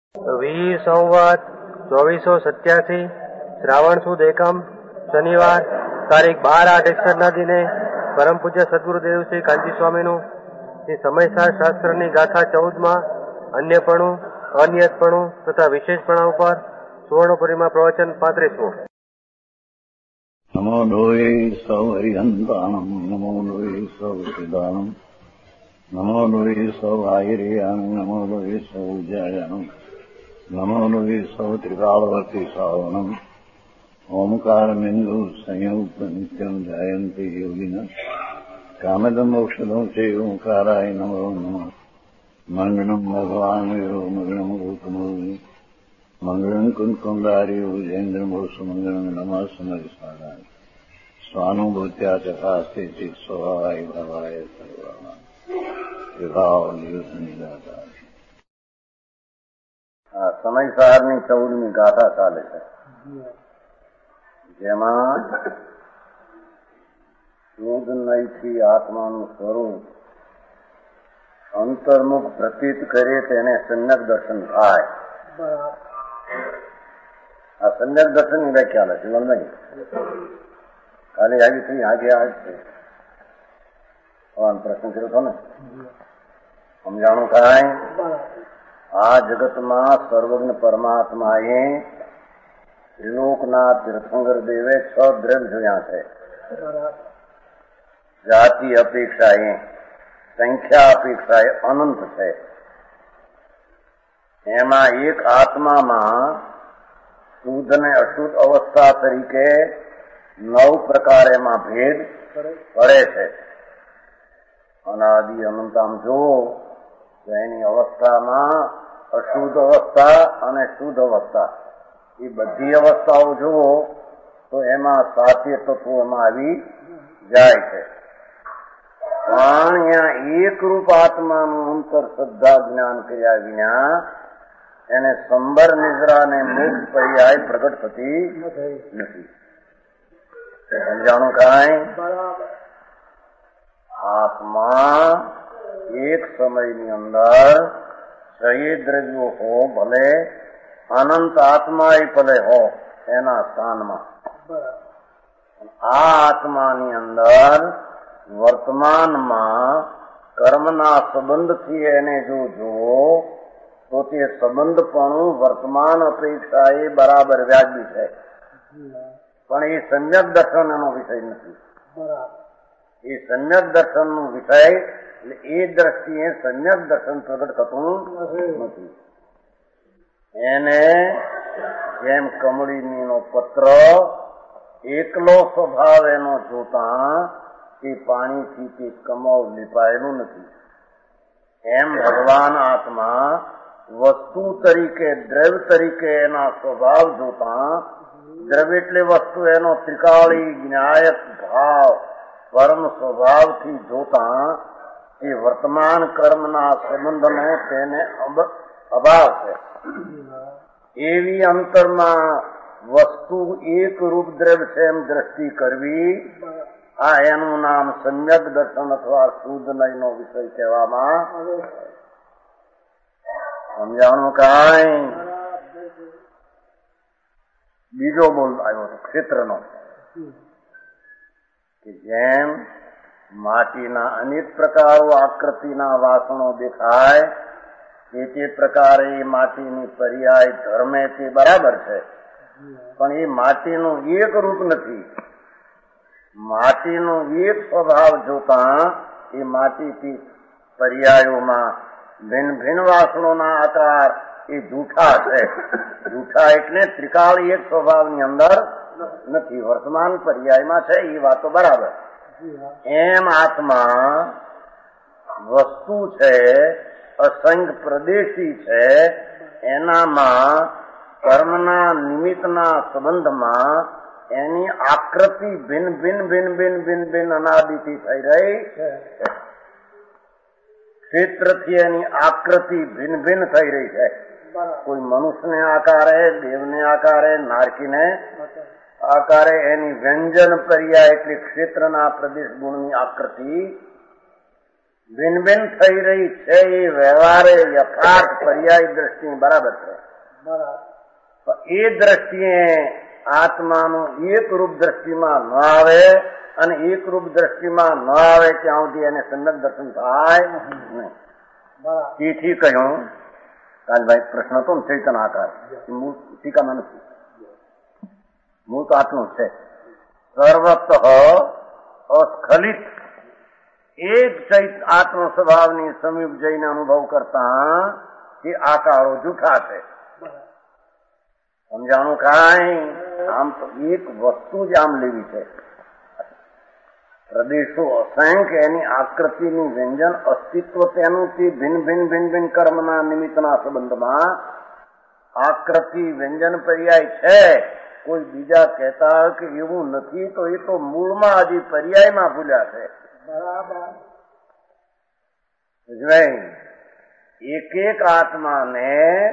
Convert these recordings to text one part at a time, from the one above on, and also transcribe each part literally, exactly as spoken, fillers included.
વીર સંવત ચોવીસો સત્યાસી શ્રાવણ સુદ એકમ શનિવાર તારીખ બાર આઠ એકસઠ ના દિને પરમ પૂજ્ય સદગુરુદેવ શ્રી કાંચી સ્વામીનું શ્રી સમયસાર શાસ્ત્રની ગાથા ચૌદમાં અન્યપણું અનિયતપણું તથા વિશેષપણા ઉપર સુવર્ણપુરીમાં પ્રવચન પાંત્રીસમું. નમો લોહી સૌ હરિહંતાણમ નમો લોહી સૌ સિદાનમ નમો લોહી સૌ આયર્યાન નમો લોહી સૌ જયાનમ નમો લોહી સૌ ત્રિકાળવતી શ્રાવણમ ઓમકાર બિંદુ સંયુક્ત નિત્યમ જાયંતી યોગિના કામદમ ઔષધમ છે ઓંકારાય નમો નમઃ. મંગળમ ભગવાન વીરો મંગળમ ગૌતમોની મંગળમ કુંકુંદાર્યો જૈન્દ્રમોષ મંગળમ નમઃ સમરિસારાય સ્વાનુભૂત્યા ચકાસ્તે ચિત સ્વભાવાય ભાવાય સર્વમાં વિભાવ નિદાતા. આ સમયસારની ચૌદમી ગાથા ચાલે છે, જેમાં શુદ્ધ નયથી આત્માનું સ્વરૂપ અંતર્મુખ પ્રતીત કરે તેને સમ્યક દર્શન થાય. આ સમ્યક દર્શનની વ્યાખ્યા નથી જીવનમાં ખાલી આવી થઈ આગે આ છે. પ્રશ્ન કર્યો હતો ને, સમજાણું કાંઈ આ જગતમાં સર્વજ્ઞ પરમાત્માએ ત્રિલોકના તીર્થંકર દેવે છ દ્રવ્ય જોયા છે. જાતિ અપેક્ષાએ સંખ્યા અપેક્ષાએ અનંત છે. એમાં એક આત્મામાં શુદ્ધ અને અશુદ્ધ અવસ્થા તરીકે નવ પ્રકાર એમાં ભેદ પડે છે. અનાદિ અનંત આમ જુઓ તો એની અવસ્થામાં અશુદ્ધ અવસ્થા અને શુદ્ધ અવસ્થા એ બધી અવસ્થાઓ જુઓ તો એમાં સાત્ય તત્વો એમાં આવી જાય છે. પણ અહીંયા એકરૂપ આત્માનું અંતર શ્રદ્ધા જ્ઞાન કર્યા વિના એને સંબર નિદ્રા અને મોક્ષ પર્યાય પ્રગટ થતી નથી. સમજાણું કાંઈ? આત્મા એક સમયની અંદર સહી દ્રવ્યો હો, ભલે અનંત આત્મા એ ભલે હો એના સ્થાનમાં, આ આત્માની અંદર વર્તમાનમાં કર્મના સંબંધથી એને જો જુઓ તો તે સંબંધપણું વર્તમાન અપેક્ષા એ બરાબર વ્યાજબી છે, પણ એ સમ્યક દર્શન એનો વિષય નથી. એ સમ્યક દર્શનનો વિષય એટલે એ દ્રષ્ટિએ સમ્યક દર્શન પ્રગટ થતું નથી. એને જેમ કમળીનો પત્ર એકલો સ્વભાવ એનો જોતા તે પાણીથી તે કમળ લીપાયેલું નથી, એમ ભગવાન આત્મા વસ્તુ તરીકે દ્રવ્ય તરીકે એના સ્વભાવ જોતા, દ્રવ્ય એટલે વસ્તુ એનો ત્રિકાળી જ્ઞાયક ભાવ પરમ સ્વભાવથી જોતા એ વર્તમાન કર્મના સંબંધનો તેને અભાવ છે. એવી અંતરમાં વસ્તુ એક રૂપ દ્રવ્ય છે એમ દ્રષ્ટિ કરવી, આ એનું નામ સમ્યક દર્શન અથવા શુદ્ધ નયનો વિષય કહેવામાં. સમજાણું કાંઈ? બીજો બોલ આવ્યો હતો ક્ષેત્રનો, કે જેમ માટીના અનેક પ્રકારો આકૃતિના વાસણો દેખાય તે તે પ્રકારે માટીની પર્યાય ધર્મે તે બરાબર છે, પણ એ માટીનું એક રૂપ નથી. માટીનો એક સ્વભાવ જોતા એ માટીથી પર્યાયોમાં ભિન્ન ભિન્ન વાસણોના આકાર એ જૂઠા છે. જૂઠા એટલે ત્રિકાળી એક સ્વભાવની અંદર નથી, વર્તમાન પર્યાયમાં છે, એ વાતો બરાબર. એમ આત્મા વસ્તુ છે, અસંખ્ય પ્રદેશી છે, એનામાં કર્મના નિમિત્તના સંબંધમાં એની આકૃતિ ભિન્ન ભિન્ન ભિન્ન ભિન્ન ભિન્ન ભિન્ન અનાદિથી થઈ રહી છે. ક્ષેત્રથી એની આકૃતિ ભિન્ન ભિન્ન થઈ રહી છે. કોઈ મનુષ્યને આકારે, દેવને આકારે, નારકીને આકારે એની વ્યંજન પર્યાય એટલે ક્ષેત્રના પ્રદેશ ગુણની આકૃતિ ભિન્ન ભિન્ન થઈ રહી છે એ વ્યવહારે યથાર્થ પર્યાય દ્રષ્ટિ બરાબર છે. એ દ્રષ્ટિએ આત્માનું એક રૂપ દ્રષ્ટિમાં ન આવે અને એક રૂપ દ્રષ્ટિમાં ન આવે ત્યાં સુધી એને સમ્યક દર્શન થાય નહીં. તેથી કહ્યું રાજભાઈ પ્રશ્ન તો ચૈતન આકાર મૂળ ટીકામાં નથી, મૂળ તો આટલું છે. સર્વત અસ્ખલિત એક ચૈત આત્મ સ્વભાવની સમીપ જઈને અનુભવ કરતા એ આકારો જૂઠા છે. સમજાણું કાંઈ? આમ તો એક વસ્તુ જ આમ લેવી છે. પ્રદેશો અસંખ્ય, એની આકૃતિની વ્યંજન અસ્તિત્વ તેનું તે ભિન્ન ભિન્ન ભિન્ન ભિન્ન કર્મના નિમિત્તના સંબંધમાં આકૃતિ વ્યંજન પર્યાય છે. કોઈ બીજા કહેતા કે એવું નથી તો એ તો મૂળમાં હજી પર્યાયમાં ભૂલ્યા છે. એક એક આત્માને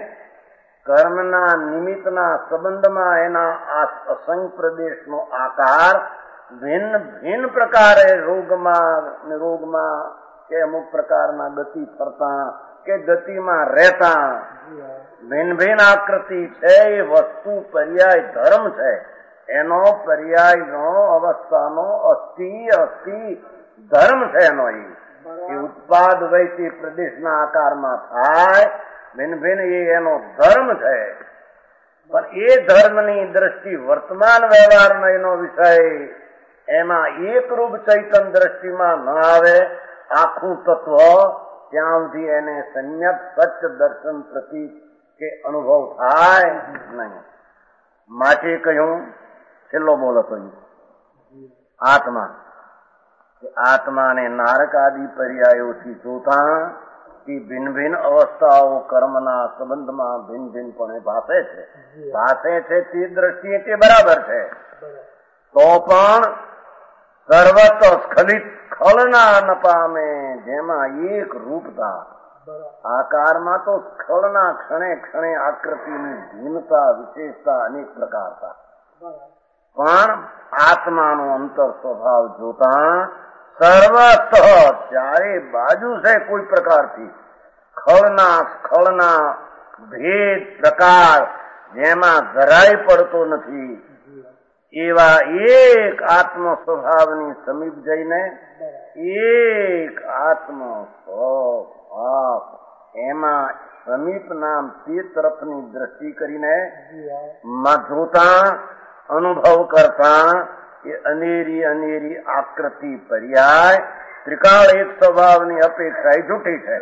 કર્મના નિમિત્તના સંબંધમાં એના અસંખ્ય પ્રદેશનો આકાર ભિન્ન ભિન્ન પ્રકારે રોગમાં રોગમાં કે અમુક પ્રકારના ગતિ ફરતા કે ગતિમાં રહેતા ભિન્ન ભિન્ન આકૃતિ છે. એ વસ્તુ પર્યાય ધર્મ છે. એનો પર્યાયનો અવસ્થાનો અસ્થિ અસ્થિ ધર્મ છે. એનો એ ઉત્પાદ વૈથી પ્રદેશના આકારમાં થાય ભિન્ન ભિન્ન એ એનો ધર્મ છે. પણ એ ધર્મની દ્રષ્ટિ વર્તમાન વ્યવહારનો એનો વિષય એમાં એકરૂપ ચૈતન દ્રષ્ટિમાં ન આવે આખું તત્વ ત્યાં સુધી એને સમ્યક સત્ય દર્શન પ્રતિ કે અનુભવ થાય નહીં. માટે કહ્યું છેલ્લો બોલ હતો આત્મા. આત્માને નારક આદિ પર્યાયોથી જોતા કે ભિન્ન ભિન્ન અવસ્થાઓ કર્મના સંબંધમાં ભિન્ન ભિન્નપણે ભાષે છે ભાષે છે તે દ્રષ્ટિએ તે બરાબર છે. તો પણ સર્વત સ્ખલિત સ્ખલના ન પામે, જેમાં એક રૂપતા આકારમાં તો સ્ખલના ક્ષણે ક્ષણે આકૃતિની ભિન્નતા વિશેષતા અનેક પ્રકારતા, પણ આત્માનો અંતર સ્વભાવ જોતા સર્વત ચારે બાજુ છે કોઈ પ્રકારથી ખળના સ્ખલના ભેદ પ્રકાર જેમાં જરાય પડતો નથી એવા એક આત્મ સ્વભાવની સમીપ જઈને એક આત્મ સ્વભાવ એમાં સમીપ નામ તે તરફની દ્રષ્ટિ કરીને જોતા અનુભવ કરતા એ અનેરી અનેરી આકૃતિ પર્યાય ત્રિકાળ એક સ્વભાવની અપેક્ષા એ જૂઠી છે.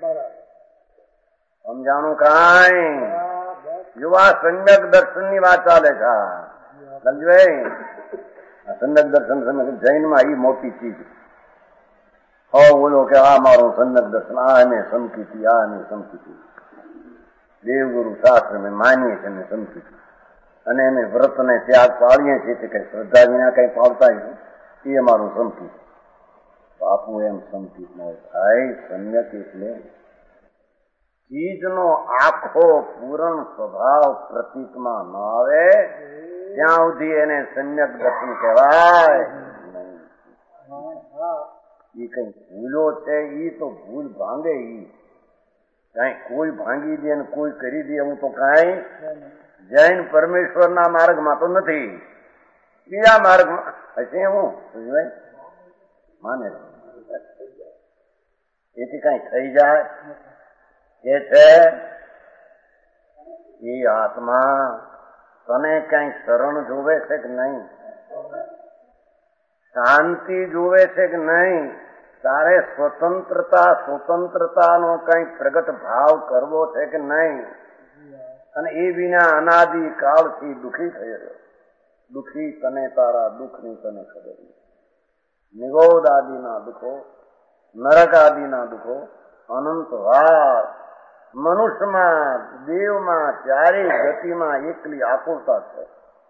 સમજાણું કાંઈ? યુવા સમ્યક દર્શન ની વાત ચાલે છે. સમજવાય? સમ્યક દર્શન જૈનમાં એ મોટી ચીજ. હો બોલો કે આ મારું સમ્યક દર્શન, આ એને સમકીતી, આ એને સમકીતી. દેવગુરુ શાસ્ત્ર મેં માનીએ છીએ ને સમકીતી, અને એને વ્રત ને ત્યાગ પાળીએ છીએ કે શ્રદ્ધા વિના કઈ પાળતા એ અમારું સમકીત. બાપુ એમ સમકીત ન થાય. સમ્યક એટલે ચીજનો આખો પૂર્ણ સ્વભાવ પ્રતીતમાં ન આવે ત્યાં સુધી એને સમ્યક દર્શન કહેવાય નહીં. એ કઈ ભૂલો છે એ તો ભૂલ ભાંગે, ઈ કઈ કોઈ ભાંગી દે ને કોઈ કરી દે એવું તો કઈ જૈન પરમેશ્વરના માર્ગમાં તો નથી, બીજા માર્ગમાં હશે. હું માને એથી કઈ થઈ જાય એ છે એ આત્મા તને કઈ શરણ જોવે છે કે નહીં? શાંતિ જોવે છે કે નહીં? તારે સ્વતંત્રતા સ્વતંત્રતાનો કઈ પ્રગટ ભાવ કરવો છે કે નહીં? અને એ વિના અનાદિ કાળથી દુઃખી થયેલો, દુઃખી તને તારા દુઃખની તને ખબર નહીં. નિગોદ આદિના દુઃખો, નરક આદિના દુઃખો અનંત વાર મનુષ્યમાં દેવમાં ચારેય ગતિમાં એકલી આકુરતા છે.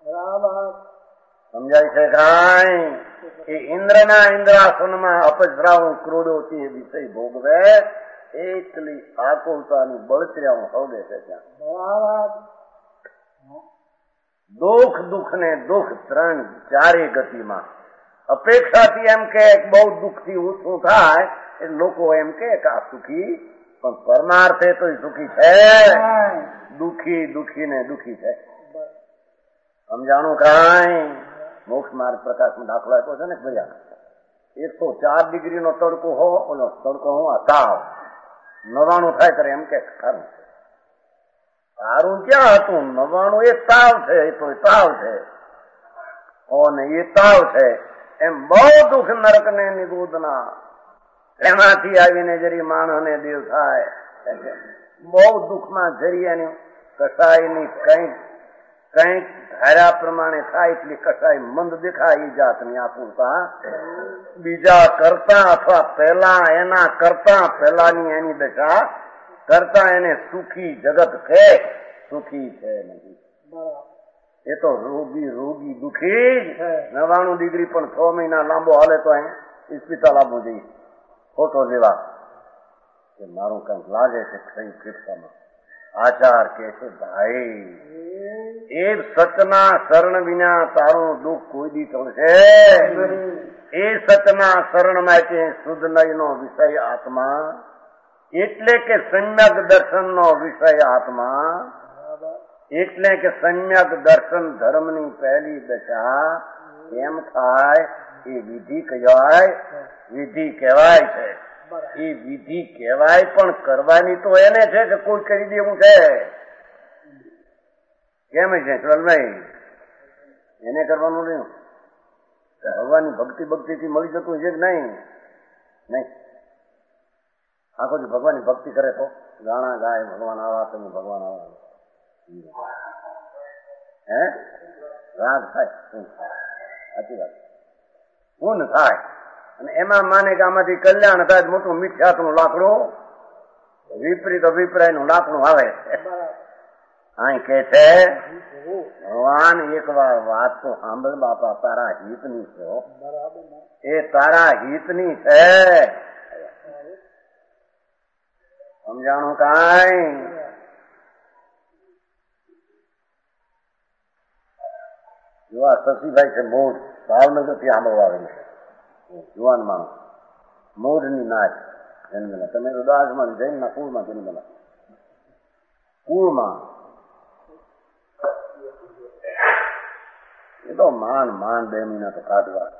સમજાય છે કાંઈ? એ ઇન્દ્રના ઇન્દ્રાસનમાં અપજરાઉ ક્રોડો તે વિષય ભોગવે એકલી આકુરતાની બળતર્યા હોગે છે ત્યાં. દુઃખ દુઃખ ને દુઃખ ત્રણ ચારે ગતિમાં અપેક્ષાથી એમ કે બહુ દુઃખથી ઊંચું થાય એ લોકો એમ કે આ સુખી, પણ પરમાર્થે તો સુખી છે. દુઃખી દુઃખી ને દુઃખી છે. સમજાણું કાંઈ? મોક્ષ માર્ગ પ્રકાશનો દાખલો આપ્યો છે ને ભૈયા, એકસો ચાર ડિગ્રી નો તડકો હો, ઓલો તડકો હું આ તાવ નવાણું થાય ત્યારે એમ કે સારું છે. સારું ક્યાં હતું? નવાણું એ તાવ છે, એ તો તાવ છે અને એ તાવ છે. એમ બહુ દુઃખ નરક ને નિગોદના એમાંથી આવીને જરી માણસને દેવ થાય. બહુ દુઃખમાં જરી એની કસાયની કઈક કઈક ધાર્યા પ્રમાણે થાય એટલી કસાય મંદ દેખાય એ જાતની આપૂરતા બીજા કરતા અથવા પહેલા એના કરતા પહેલાની એની દશા કરતા એને સુખી જગત છે, સુખી છે નહીં. એ તો રોગી રોગી દુઃખી. નવાણું ડિગ્રી પણ છ મહિના લાંબો હાલે તો અહીં ઇસ્પિતાલ આપવું જોઈએ ફોટો લેવા કે મારું કંઈક લાગે છે કઈ ફેફસામાં. આચાર કે છે ભાઈ એ સતના શરણ વિના તારું દુઃખ કોઈ દી ટળશે. એ સતના શરણ માટે શુદ્ધ નયનો વિષય આત્મા, એટલે કે સમ્યક દર્શન નો વિષય આત્મા, એટલે કે સમ્યક દર્શન ધર્મની પહેલી દશા કેમ થાય એ વિધિ કહેવાય. વિધિ કહેવાય છે. એ વિધિ કહેવાય પણ કરવાની તો એને છે કે કોઈ કરી દેવું છે. કેમ છે ચલભાઈ? એને કરવાનું નહીં. ભગવાનની ભક્તિ ભક્તિ થી મળી જતું છે કે નહીં? નહીં. આખો જ ભગવાનની ભક્તિ કરે તો ગાણા ગાય ભગવાન આવા તો ભગવાન આવા હે રાગ થાય. સાચી વાત. પૂન થાય અને એમાં માને કે આમાંથી કલ્યાણ થાય મોટું મિથ્યાત્વનું લાકડું, વિપરીત અભિપ્રાય નું લાકડું આવે. અહીં કે છે ભગવાન એક વાર વાત તો સાંભળ બાપા, તારા હિતની છે. એ તારા હિતની છે. સમજાણું કાંઈ? જો આ શશીભાઈ છે મોઢ, ભાવનગર થી આંબો આવેલું જુવાન માણસ, મોઢની નાચ જન્મેલા. તમે તો દાસમાં જૈનના કુળમાં જન્મેલા, કુળમાં. એ તો માન માન બે મહિના તો કાઢવા.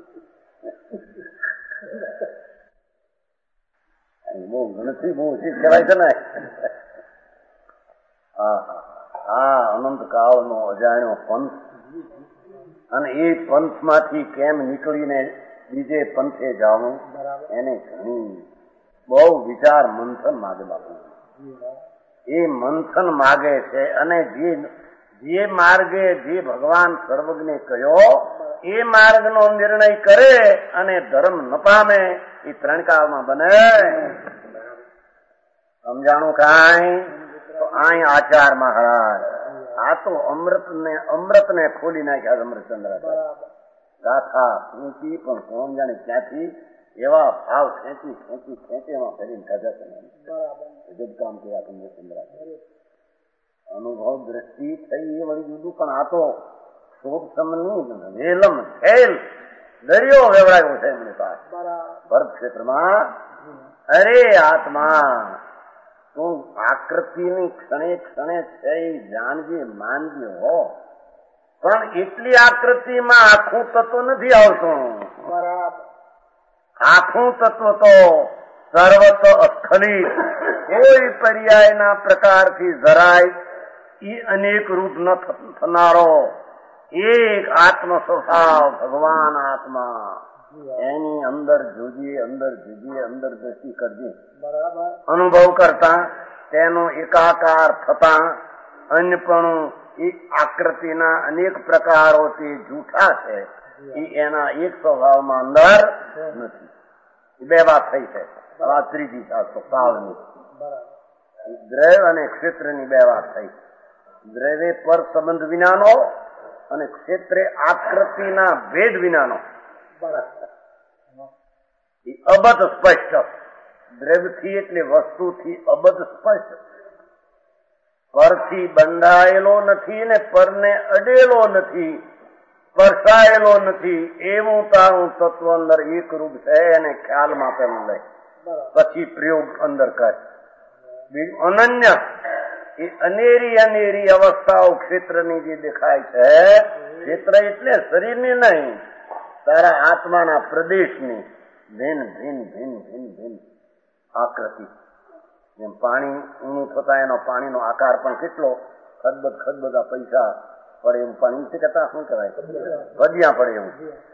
બહુ ગણતરી બહુ ઓછી કહેવાય છે ને. હા હા અનંત કાળ નો અજાણ્યો પંથ, અને એ પંથ માંથી કેમ નીકળીને બીજે પંથે જવું એને ઘણી બહુ વિચાર મંથન માગે બાપુ. એ મંથન માગે છે. અને જે જે માર્ગે જે ભગવાન સર્વજ્ઞે કહ્યો એ માર્ગનો નિર્ણય કરે અને ધર્મ ન પામે એ ત્રણ કાળમાં બને. સમજાણું કાંઈ? તો અહીં આચાર મહારાજ આ તો અમૃત ને અમૃત ને ખોલી નાખ્યા. અમૃતચંદ્ર ગાથા ઊંચી પણ કોણ જાણે ક્યાંથી એવા ભાવ ખેંચી ખેંચી ખેંચીમાં ફરીને કાઢ્યા. જબ કામ કર્યા અમૃતચંદ્ર. અનુભવ દ્રષ્ટિ થઈ એ વળી જુદું, પણ આ તો શોભ સમની વેલમ ખેલ દરિયો વેવડાયો છે એમની પાસે ભરત ક્ષેત્રમાં. અરે આત્મા તું આકૃતિની ક્ષણે ક્ષણે છે એ જાણજે માનજે હો, પણ એટલી આકૃતિમાં આખું તત્વ નથી આવતું. આખું તત્વ તો સર્વત અસ્ખલિત, કોઈ પર્યાયના પ્રકારથી જરાય એ અનેક રૂપ ન થનારો એક આત્મ સ્વભાવ ભગવાન આત્મા. એની અંદર જોજે, અંદર જોજે, અંદર દ્રષ્ટિ કરજે. અનુભવ કરતા તેનો એકાકાર થતા અન્યપણું એ આકૃતિના અનેક પ્રકારોથી જૂઠા છે એ એના એક સ્વભાવમાં અંદર નથી. બે વાત થઈ છે. આ ત્રીજી શાસ્ત્રો કાળની દ્રવ્ય અને ક્ષેત્રની બે વાત થઈ. દ્રવ્ય પર સંબંધ વિનાનો અને ક્ષેત્રે આકૃતિના ભેદ વિનાનો. અબધ સ્પષ્ટ. દ્રવ્યથી એટલે વસ્તુથી અબધ સ્પષ્ટ. પરથી બંધાયેલો નથી ને પરને અડેલો નથી, સ્પર્શાયેલો નથી એવું તારું તત્વ અંદર એક રૂપ છે એને ખ્યાલમાં પેલું લે, પછી પ્રયોગ અંદર કર. બીજું અનન્ય એ અનેરી અનેરી અવસ્થાઓ ક્ષેત્રની જે દેખાય છે, ક્ષેત્ર એટલે શરીરની નહીં, તારા આત્માના પ્રદેશની ભિન્ન ભિન્ન ભિન્ન ભિન્ન ભિન્ન આકૃતિ. જેમ પાણી ઊંડું થતા એનો પાણીનો આકાર પણ કેટલો ખદબદ ખદબદા પૈસા પડે એવું પાણી છે, કહેતા શું કહેવાય, ફજિયા પડે એવું,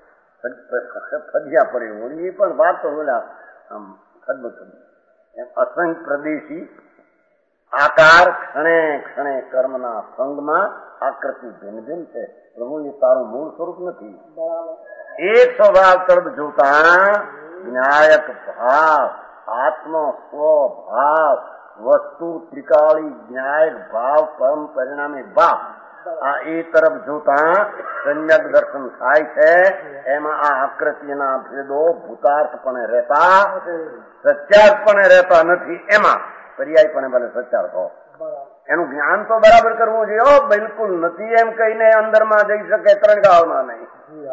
ફજિયા પડે એવું, એ પણ વાત તો બોલા આમ ખદબદ એમ અસંખ્ય પ્રદેશી આકાર ક્ષણે ક્ષણે કર્મના સંગમાં આકૃતિ ભિન્ન ભિન્ન છે. પ્રભુ એ તારું મૂળ સ્વરૂપ નથી. એક સ્વભાવ તરફ જોતા જ્ઞાયક ભાવ, આત્મ સ્વભાવ, વસ્તુ ત્રિકાળી જ્ઞાયક ભાવ, પરમ પરિણામી ભાવ, આ એ તરફ જોતા સમ્યક દર્શન થાય છે. એમાં આ આકૃતિના ભેદો ભૂતાર્થપણે રહેતા, સત્યાર્થપણે રહેતા નથી. એમાં પર્યાયપણે ભલે સત્યાર્થ હો, એનું જ્ઞાન તો બરાબર કરવું જોઈએ. બિલકુલ નથી એમ કહીને અંદરમાં જઈ શકે ત્રણ ગાળમાં નહીં.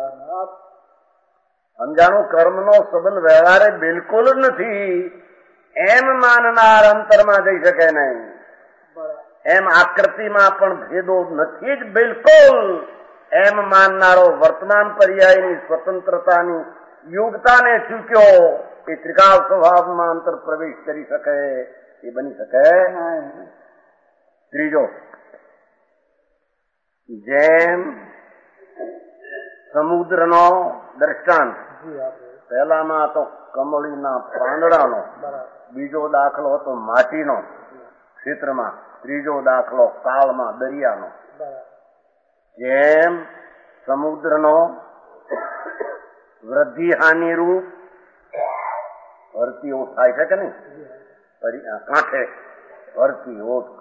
સમજાણું? કર્મનો સંબંધ વ્યવહારે બિલકુલ જ નથી એમ માનનાર અંતરમાં જઈ શકે નહીં. એમ આકૃતિમાં પણ ભેદો નથી જ બિલકુલ એમ માનનારો વર્તમાન પર્યાયની સ્વતંત્રતાની યોગતાને ચૂક્યો એ ત્રિકાળ સ્વભાવમાં અંતર પ્રવેશ કરી શકે એ બની શકે. ત્રીજો, જેમ સમુદ્રનો દ્રષ્ટાંત, પહેલામાં તો કમળીના પાંદડાનો, બીજો દાખલો હતો માટીનો ક્ષેત્રમાં, ત્રીજો દાખલો કાળમાં દરિયાનો. જેમ સમુદ્રનો વૃદ્ધિ હાનિ રૂપ ભરતી ઓઠ થાય છે કે નહીં, કાંઠે ભરતી ઓઠ,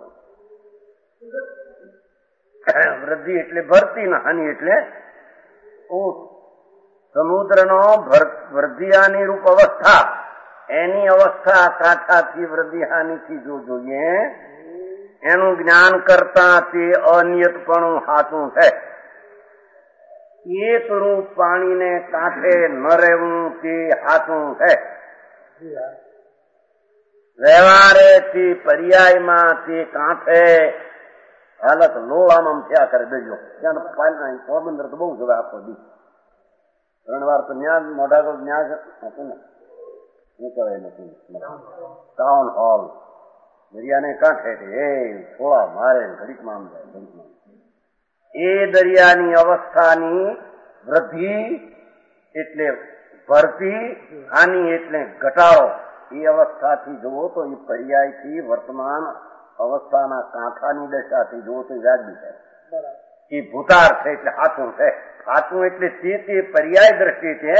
વૃદ્ધિ એટલે ભરતી ને હાનિ એટલે ઓઠ. સમુદ્રનો વૃદ્ધિહાની રૂપ અવસ્થા, એની અવસ્થા કાંઠાથી વૃદ્ધિહાનીથી જો જોઈએ એનું જ્ઞાન કરતા તે અનિયતપણું સાચું છે. એક રૂપ પાણીને કાંઠે ન રહેવું તે સાચું છે. વ્યવહારેથી પર્યાયમાં તે કાંઠે હાલત લોળામાં થયા કરે. દેજો ત્યાં પોરબંદર તો બહુ જોવે આખો દી, ત્રણ વાર તો ન્યા મોઢા તો ન્યા હતું ને, શું કહેવાય નથી, ટાઉન હોલ દરિયાને કાંઠે એ થોડા મારે ઘડીકમાં આમ જાય ઘડીકમાં. એ દરિયાની અવસ્થાની વૃદ્ધિ એટલે ભરતી, હાનિ એટલે ઘટાડો. એ અવસ્થાથી જુઓ તો એ પર્યાયથી વર્તમાન અવસ્થાના કાંઠાની દશાથી જુઓ તો વ્યાજબી છે. એ ભૂતાર છે એટલે સાચું છે. સાચું એટલે તે તે પર્યાય દ્રષ્ટિ છે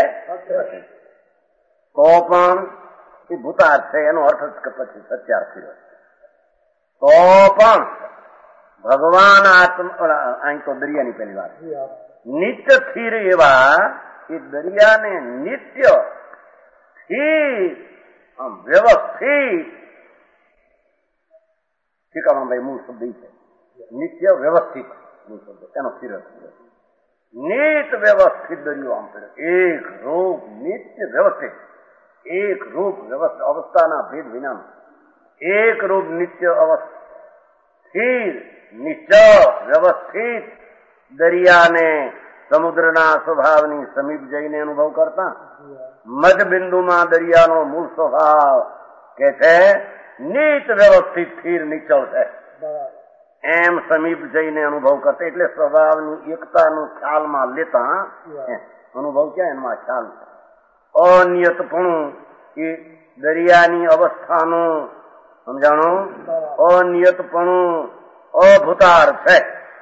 તો પણ એ ભૂતાર છે, એનો અર્થ જ પછી સત્યાર્થી હોય તો પણ ભગવાન આત્મ અહીં તો દરિયાની પહેલી વાત, નિત્ય સ્થિર એવા એ દરિયાને નિત્ય સ્થિર વ્યવસ્થિત ઠીકામાં ભાઈ મૂળ શબ્દ છે નિત્ય વ્યવસ્થિત મૂળ શબ્દ, એનો સ્થિર નિત વ્યવસ્થિત દરિયો આમ પડે એક રૂપ નિત્ય વ્યવસ્થિત, એક રૂપ વ્યવસ્થિત અવસ્થાના ભેદ વિનાનું એક રૂપ નિત્ય અવસ્થિત નિશ્ચય વ્યવસ્થિત દરિયાને સમુદ્રના સ્વભાવની સમીપ જઈને અનુભવ કરતા મધ બિંદુમાં દરિયાનો મૂળ સ્વભાવ કે છે નિત વ્યવસ્થિત સ્થિર નિશ્ચળ છે. એમ સમીપ જઈને અનુભવ કરતા એટલે સ્વભાવની એકતાનું ખ્યાલમાં લેતા અનુભવ ક્યાં એમાં ખ્યાલ અનિયતપણું એ દરિયાની અવસ્થાનું સમજાણું અનિયતપણું અભૂતાર છે.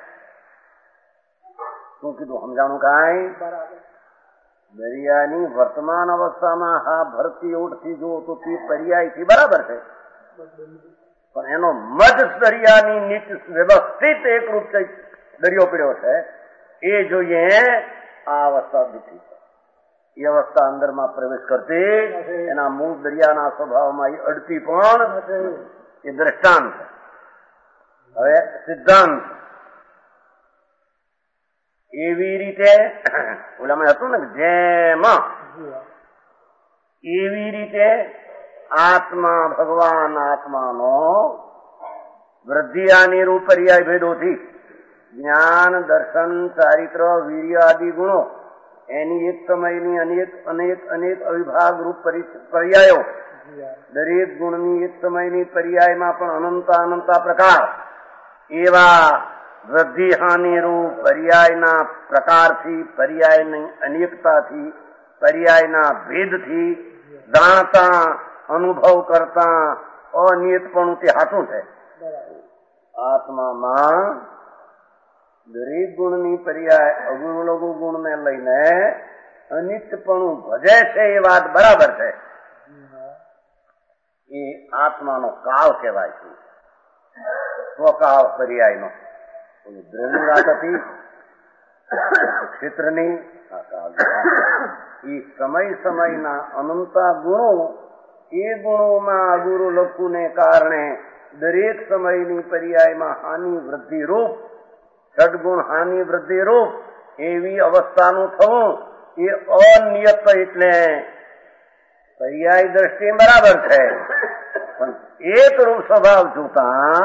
શું કીધું સમજાણું? કાંઈ દરિયાની વર્તમાન અવસ્થામાં હા ભરતી ઉઠથી જુઓ તો તે પર્યાયથી બરાબર છે, પણ એનો મધ દરિયાની નીચ વ્યવસ્થિત એકરૂપ દરિયો પીડ્યો છે એ જોઈએ આ અવસ્થા દીઠી છે. એ અવસ્થા અંદરમાં પ્રવેશ કરતી એના મૂળ દરિયાના સ્વભાવમાં એ અડતી પણ એ દ્રષ્ટાંત છે. હવે સિદ્ધાંત એવી રીતે ઓલામાં હતું ને જેમ એવી રીતે આત્મા ભગવાન આત્માનો વૃદ્ધિ રૂપ પર્યાય ભેદોથી જ્ઞાન દર્શન ચારિત્ર વીર્ય આદિ ગુણો એની એક સમયની અનેક અનેક અનેક અવિભાગ રૂપ પર્યાયો દરેક ગુણની એક સમયની પર્યાયમાં પણ અનંતા અનંતા પ્રકાર એવા વૃદ્ધિ હાનિ રૂપ પર્યાયના પ્રકારથી પર્યાયની અનેકતાથી પર્યાયના ભેદથી જાણતા અનુભવ કરતા અનિયતપણું તે હાથું છે. આત્મામાં દરેક ગુણની પર્યાય અગુણ લઘુ ગુણને લઈને અનિત્યપણું ભજે છે એ વાત બરાબર છે. એ આત્માનો કાળ કહેવાય છે, સ્વકાળ પર્યાયનો. દ્રવ્ય વાત હતી ક્ષેત્રની એ સમય સમયના અનંતા ગુણો એ ગુણોમાં અગુરુ લખુને કારણે દરેક સમયની પર્યાયમાં હાનિ વૃદ્ધિ રૂપ સદગુણ હાનિ વૃદ્ધિ રૂપ એવી અવસ્થાનું થવું એ અનિયત એટલે પર્યાય દ્રષ્ટિ બરાબર છે, પણ એક રૂપ સ્વભાવ જોતા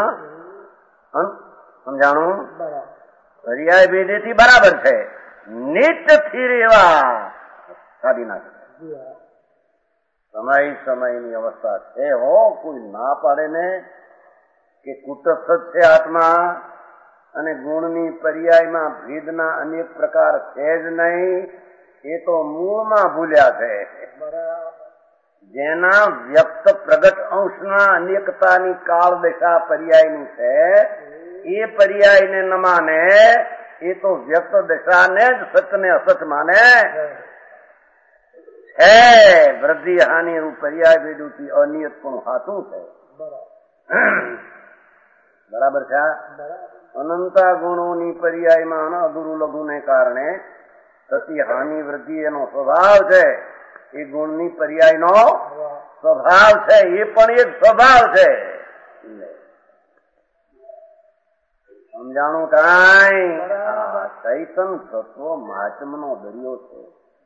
સમજાણું પર્યાય ભેદેથી બરાબર છે. નિત્યથી રેવા સાધી નાખે સમય સમયની અવસ્થા છે. હો કોઈ ના પાડે ને કે કુટસ્થ છે આત્મા અને ગુણની પર્યાયમાં ભેદના અનેક પ્રકાર છે જ નહીં, એ તો મૂળમાં ભૂલ્યા છે. જેના વ્યક્ત પ્રગટ અંશના અનેકતાની કાળ દશા પર્યાયની છે એ પર્યાયને ન માને એ તો વ્યક્ત દશાને જ સત્યને અસત માને છે. વૃદ્ધિ હાનિ રૂપ પર્યાય ભેદુથી અનિયત પણ હાથું છે. બરાબર છે. અનંતા ગુણોની પર્યાયમાં અગુરુ લઘુને કારણે થતી હાનિ વૃદ્ધિ એનો સ્વભાવ છે. એ ગુણની પર્યાયનો સ્વભાવ છે, એ પણ એક સ્વભાવ છે. સમજાણું કાંઈ? ચૈતન તત્વ માચમનો દરિયો છે.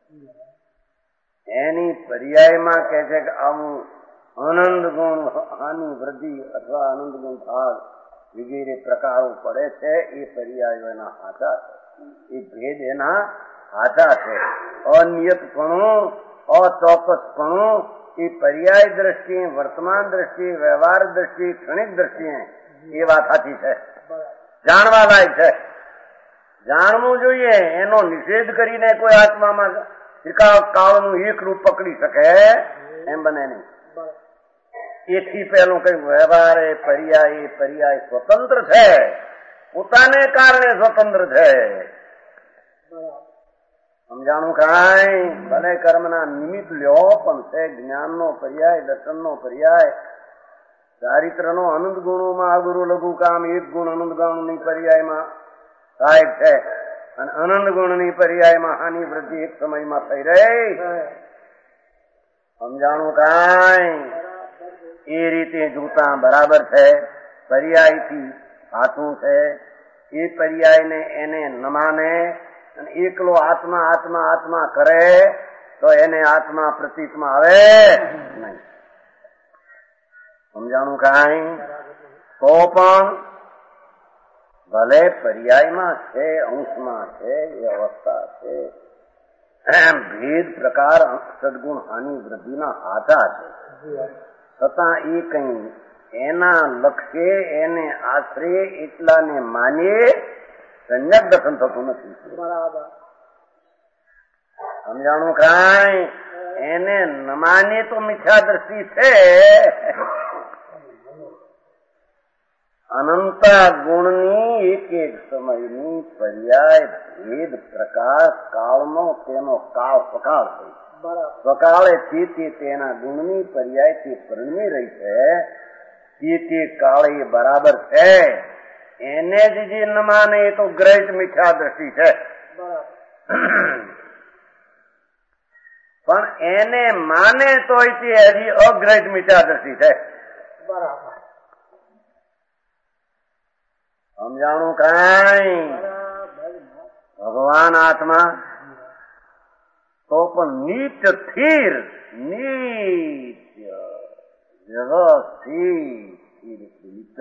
એની પર્યાયમાં કે છે કે આવું આનંદ ગુણ હાનિ વૃદ્ધિ અથવા આનંદ ગુણ ભાગ વગેરે પ્રકારો પડે છે. એ પર્યાયો એના હાથા છે, એ ભેદ એના હાથા છે. અનિયતપણું અચોક્કસપણું એ પર્યાય દ્રષ્ટિએ વર્તમાન દ્રષ્ટિએ વ્યવહાર દ્રષ્ટિએ ક્ષણિક દ્રષ્ટિએ એ વાત સાચી છે, જાણવા લાયક છે, જાણવું જોઈએ. એનો નિષેધ કરીને કોઈ આત્મામાં કાળનું એક રૂપ પકડી શકે એમ બને નહીં. એથી પેલું કઈ વ્યવહાર એ પર્યાય એ પર્યાય સ્વતંત્ર છે, પોતાને કારણે સ્વતંત્ર છે. સમજાણું કાંઈ? ભલે કર્મના નિમિત્ત લ્યો પણ છે જ્ઞાનનો પર્યાય, દર્શનનો પર્યાય, ચારિત્રનો અનંત ગુણોમાં અગુરુ લઘુ કામ એક ગુણ અનંત ગુણની પર્યાયમાં સહાયક છે અને અનંત ગુણની પર્યાયમાં હાનિ વૃદ્ધિ એક સમયમાં થઈ રહી. સમજાણું કાંઈ? એ રીતે જોતા બરાબર છે. પર્યાયથી હાથું છે. એ પર્યાયને એને ન માને અને એકલો આત્મા આત્મા આત્મા કરે તો એને આત્મા પ્રતીતમાં આવે નહીં. સમજાણું કાંઈ? તો પણ ભલે પર્યાયમાં છે, અંશમાં છે, એ અવસ્થા છે, એમ ભેદ પ્રકાર સદગુણ હાનિ વૃદ્ધિના હાથા છે. છતાં એ કઈ એના લક્ષ્ય એને આશરે એટલાને માનીએ સંજ્ઞક દર્શન થતું નથી. બરાબર. સમજાણું કાંઈ? એને ન માને તો મિથ્યા દ્રષ્ટિ છે. અનંતા ગુણની એક એક સમયની પર્યાય ભેદ પ્રકાશ કાળનો તેનો કાળ સકાળ છે. સકાળે તે તે તેના ગુણની પર્યાય તે પરિણમી રહી છે. તે તે કાળે બરાબર છે. એને જ જે ન માને એ તો ગ્રહિત મિથ્યા દ્રષ્ટિ છે. પણ એને માને તો તે હજી અગ્રહિત મિથ્યા દ્રષ્ટિ છે. બરાબર. સમજાણું કાંઈ? ભગવાન ભગવાન આત્મા તો પણ નિત્ય સ્થિર નિત્ય વ્યવસ્થિત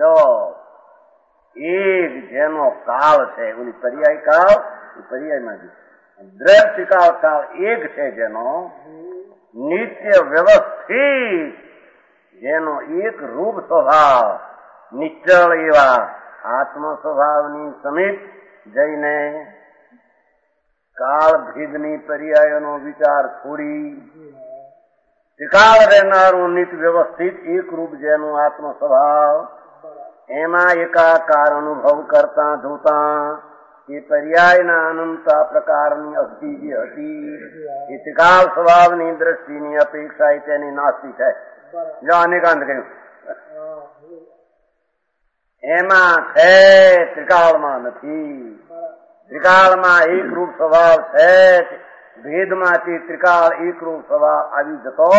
એક જેનો કાળ છે ઓલી પર્યાય કાળ એ પર્યાયમાં દ્રઢ ટીકાવ કાળ એક છે જેનો નિત્ય વ્યવસ્થિત જેનો એક રૂપ સ્વભાવ નિશ્ચળ એવા આત્મ સ્વભાવની સમીપ જઈને કાળ ભેદની પર્યાયોનો વિચાર છોડી ત્રિકાળ રહેનારું નિત્ય વ્યવસ્થિત એક રૂપ જેનું આત્મ સ્વભાવ એમાં એકાકાર અનુભવ કરતા જોતા એ પર્યાયના અનંતા પ્રકારની અસ્થિ જે હતી એ ત્રિકાળ સ્વભાવની દ્રષ્ટિની અપેક્ષા તેની નાસ્તી છે. જો અનેકાંત કહ્યું એમાં છે ત્રિકાળમાં નથી. ત્રિકાળમાં એક રૂપ સ્વભાવ છે, ભેદમાંથી ત્રિકાળ એક રૂપ સ્વભાવ આવી જતો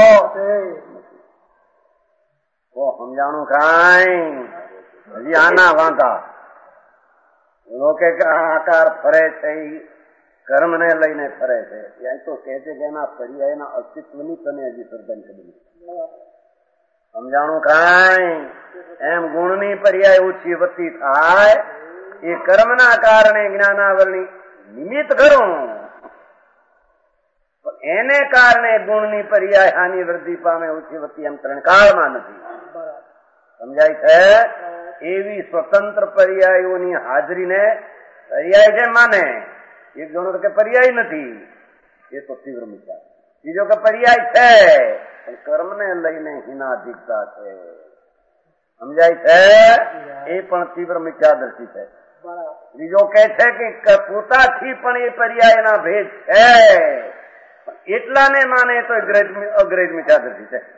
તો સમજાણું કાંઈ હજી આના વાંધા લોકે આકાર ફરે છે કર્મ ને લઈને ફરે છે. ત્યાં તો કહે છે કે એના પર્યાયના અસ્તિત્વની તને હજી શ્રદ્ધા કરી સમજાણું કાંઈ એમ ગુણની પર્યાય ઓછી વતી થાય એ કર્મના કારણે જ્ઞાનાવરણી નિમિત્ત ખરું એને કારણે ગુણની પર્યાય હાનિ વૃદ્ધિ પામે ઓછી વતી એમ ત્રણ કાળમાં નથી. સમજાય છે? એવી સ્વતંત્ર પર્યાયોની હાજરીને પર્યાય છે માને. એક જણો કે પર્યાય નથી એ તો તીવ્ર મિથ્યા. બીજો કે પર્યાય છે કર્મને લઈને હિનાધિકતા છે. સમજાય છે? એ પણ તીવ્ર મિથ્યાદર્શી છે. ત્રીજો કે છે કે પોતાથી પણ એ પર્યાયના ભેદ છે એટલાને માને તો અગ્રેજ મિથ્યાદર્શી છે.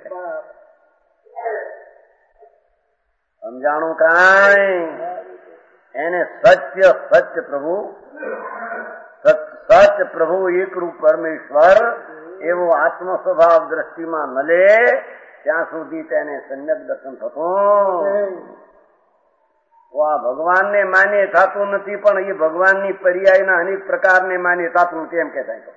સમજાણું કાંઈ એને સત્ય સત્ય પ્રભુ સત્ય પ્રભુ એકરૂપ પરમેશ્વર એવો આત્મ સ્વભાવ દ્રષ્ટિમાં મળે ત્યાં સુધી તેને સમ્યક દર્શન થતું. આ ભગવાનને માન્ય થતું નથી પણ એ ભગવાનની પર્યાયના અનેક પ્રકારને માન્ય થતું કેમ કે થાય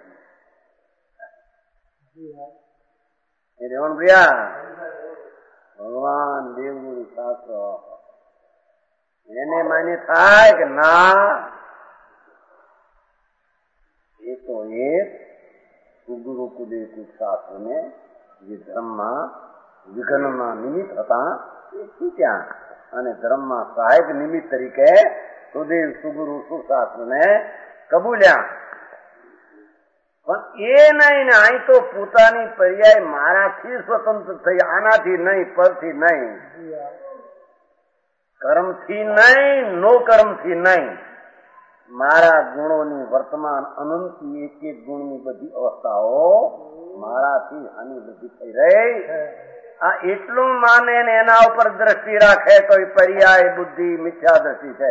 એ રેવણ પ્રિયા ભગવાન દેવગુરુ શાસ્ત્ર એને માન્ય થાય કે ના એ તો એક સુગુરુ કુદેશુ શાસ્ત્ર ને જે ધર્મમાં વિઘ્નમાં નિમિત્ત હતા એ છૂટ્યા અને ધર્મમાં સહાયક નિમિત્ત તરીકે સુદેવ સુગુરુ સુશાસ્ત્ર ને કબૂલ્યા. પણ એ નહીં ને અહીં તો પોતાની પર્યાય મારાથી સ્વતંત્ર થઈ આનાથી નહીં પરથી નહીં કર્મથી નહીં નો કર્મથી નહીં મારા ગુણોની વર્તમાન અનંતની એક એક ગુણની બધી અવસ્થાઓ મારાથી આની બધી થઈ રહી. આ એટલું માને ને એના ઉપર દ્રષ્ટિ રાખે તો એ પર્યાય બુદ્ધિ મિથ્યા દ્રષ્ટિ છે.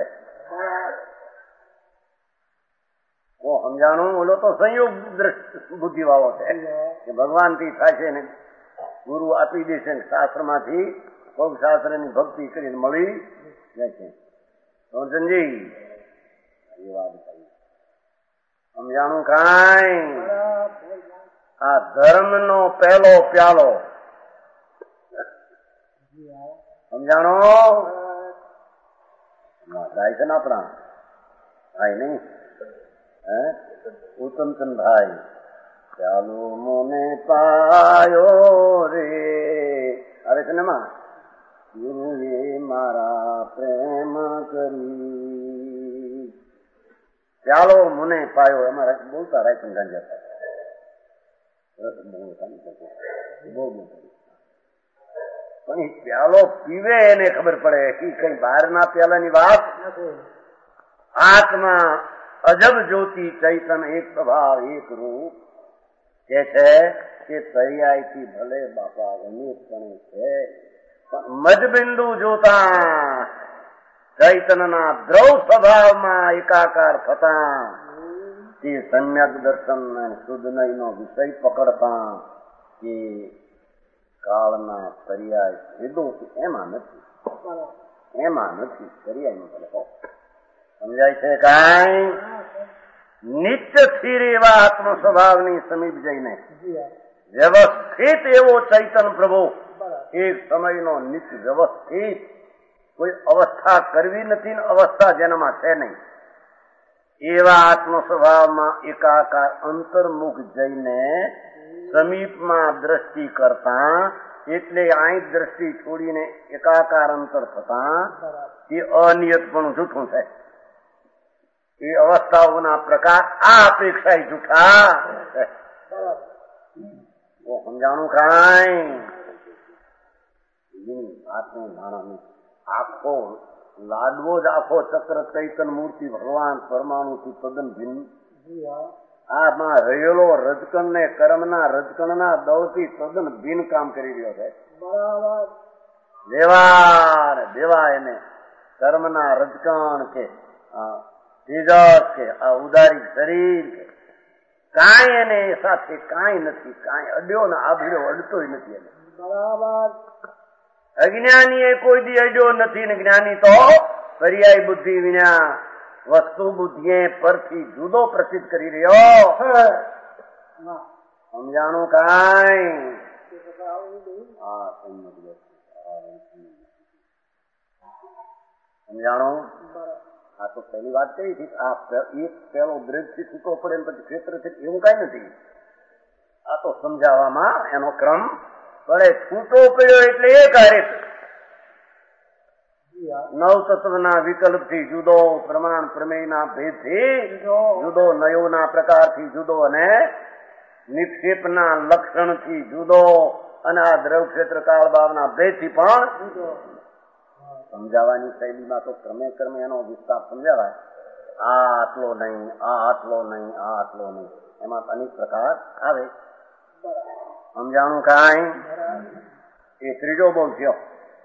ઓ સમજાણું ઓલો તો સંયોગ બુદ્ધિ વાળો છે કે ભગવાન થી થાય છે ને ગુરુ આપી દેશે શાસ્ત્રમાંથી ભોગ શાસ્ત્રની ભક્તિ કરીને મળી જાય છે. સમજી એ વાત કરી સમજાણું કાંઈ આ ધર્મનો પહેલો પ્યાલો સમજાણો થાય છે ને આપણા થાય નહીં હે ઉત્તમચંદ ભાઈ ચાલો મને પાયો રે આવે છે ને માં ગુરુએ મારા પ્રેમ કરી ચાલો મને પાયો અમારા બોલતા રાય પણ ગાંજા બહુ પણ એ પ્યાલો પીવે એને ખબર પડે કે કઈ બહારના પ્યાલાની વાત આત્મા અજબ જ્યોતિ ચૈતન એક સ્વભાવ એક રૂપ કે છે કે પર્યાયથી ભલે બાપા અનેકપણે છે પણ મજબિંદુ જોતા ચૈતનના દ્રવ સ્વભાવમાં એકાકાર થતા તે સમ્યક દર્શન શુદ્ધનયનો વિષય પકડતા કે કાળના પર્યાય ભેદો એમાં નથી એમાં નથી પર્યાયનો ભલે સમજાય છે કાંઈ નિત્ય સ્થિર એવા આત્મ સ્વભાવની સમીપ જઈને વ્યવસ્થિત એવો ચૈતન પ્રભુ એક સમયનો નિત્ય વ્યવસ્થિત, કોઈ અવસ્થા કરવી નથી ને અવસ્થા જેનામાં છે નહીં, એવા આત્મ સ્વભાવમાં એકાકાર અંતર્મુખ જઈને સમીપમાં દ્રષ્ટિ કરતા, એટલે આંખ દ્રષ્ટિ છોડીને એકાકાર અંતર થતા એ અનિયત પણ જૂઠું છે. એ અવસ્થાઓના પ્રકાર આ અપેક્ષા જૂઠા છે. સમજાણું કાંઈ આત્મ નાણાની આખો લાડવો જ આખો ચક્ર ચૈતન મૂર્તિ ભગવાન પરમાણુ થી તદ્દન ભિન્ન. આમાં રહેલો રજકણ ને કર્મના રજકણના દળથી તદ્દન ભિન્ન કામ કરી રહ્યો છે. દેવા દેવા એને કર્મના રજકણ કે તેજસ કે આ ઉદારી શરીર કે કાંઈ એને સાથે કાંઈ નથી, કાંઈ અડ્યો ને આભડ્યો અડતોય નથી એને. અજ્ઞાની એ કોઈ દી અડ્યો નથી ને જ્ઞાની તો પર્યાય બુદ્ધિ વિના વસ્તુ બુદ્ધિએ પરથી જુદો પ્રસિદ્ધ કરી રહ્યો. સમજાણું કાંઈ? સમજાણું? આ તો પહેલી વાત કરી હતી. આ એક પેલો બ્રેક થી છૂટો પડે ને પછી ક્ષેત્ર છે એવું કઈ નથી. આ તો સમજાવવામાં એનો ક્રમ પડે. છૂટો પડ્યો એટલે એ કાર્ય નવ તત્વના વિકલ્પ થી જુદો, પ્રમાણ પ્રમેયના ભેદ થી જુદો, નયોના પ્રકાર થી જુદો અને નિક્ષેપના લક્ષણ થી જુદો અને આ દ્રવ ક્ષેત્ર કાળ ભાવના ભેદ થી પણ સમજાવવાની શૈલીમાં તો ક્રમે ક્રમે એનો વિસ્તાર સમજાવાય. આ આટલો નહીં, આ આટલો નહીં, આ આટલો નહીં, એમાં અનેક પ્રકાર આવે. સમજાણું કાંઈ? એ ત્રીજો બહુ થયો.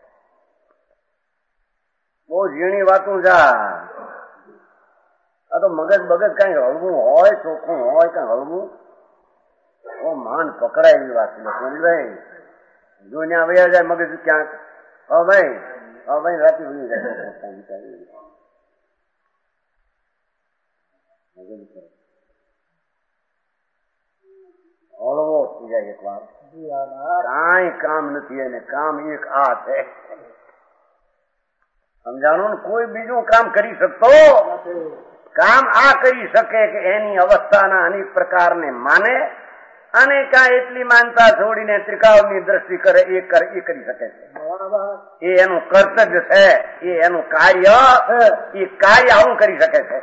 બહુ ઝીણી વાતું જા. આ તો મગજ બગજ કઈ હળવું હોય, ચોખ્ખું હોય, કઈ હળવું ઓ માન પકડાય એવી વાત છે. ભાઈ જોઈને આવ્યા જાય મગજ ક્યાંક. હા ભાઈ, હા ભાઈ રાતે ભૂલી જાય. હળવો થઈ જાય એક વાર. કાંઈ કામ નથી એને. કામ એક આ છે. સમજાણું ને? કોઈ બીજું કામ કરી શકતો કામ આ કરી શકે કે એની અવસ્થાના અનેક પ્રકારને માને અને કાં એટલી માનતા છોડીને ત્રિકાળની દ્રષ્ટિ કરે એ કરે એ કરી શકે છે. એ એનું કર્તવ્ય છે, એ એનું કાર્ય, એ કાર્ય આવું કરી શકે છે.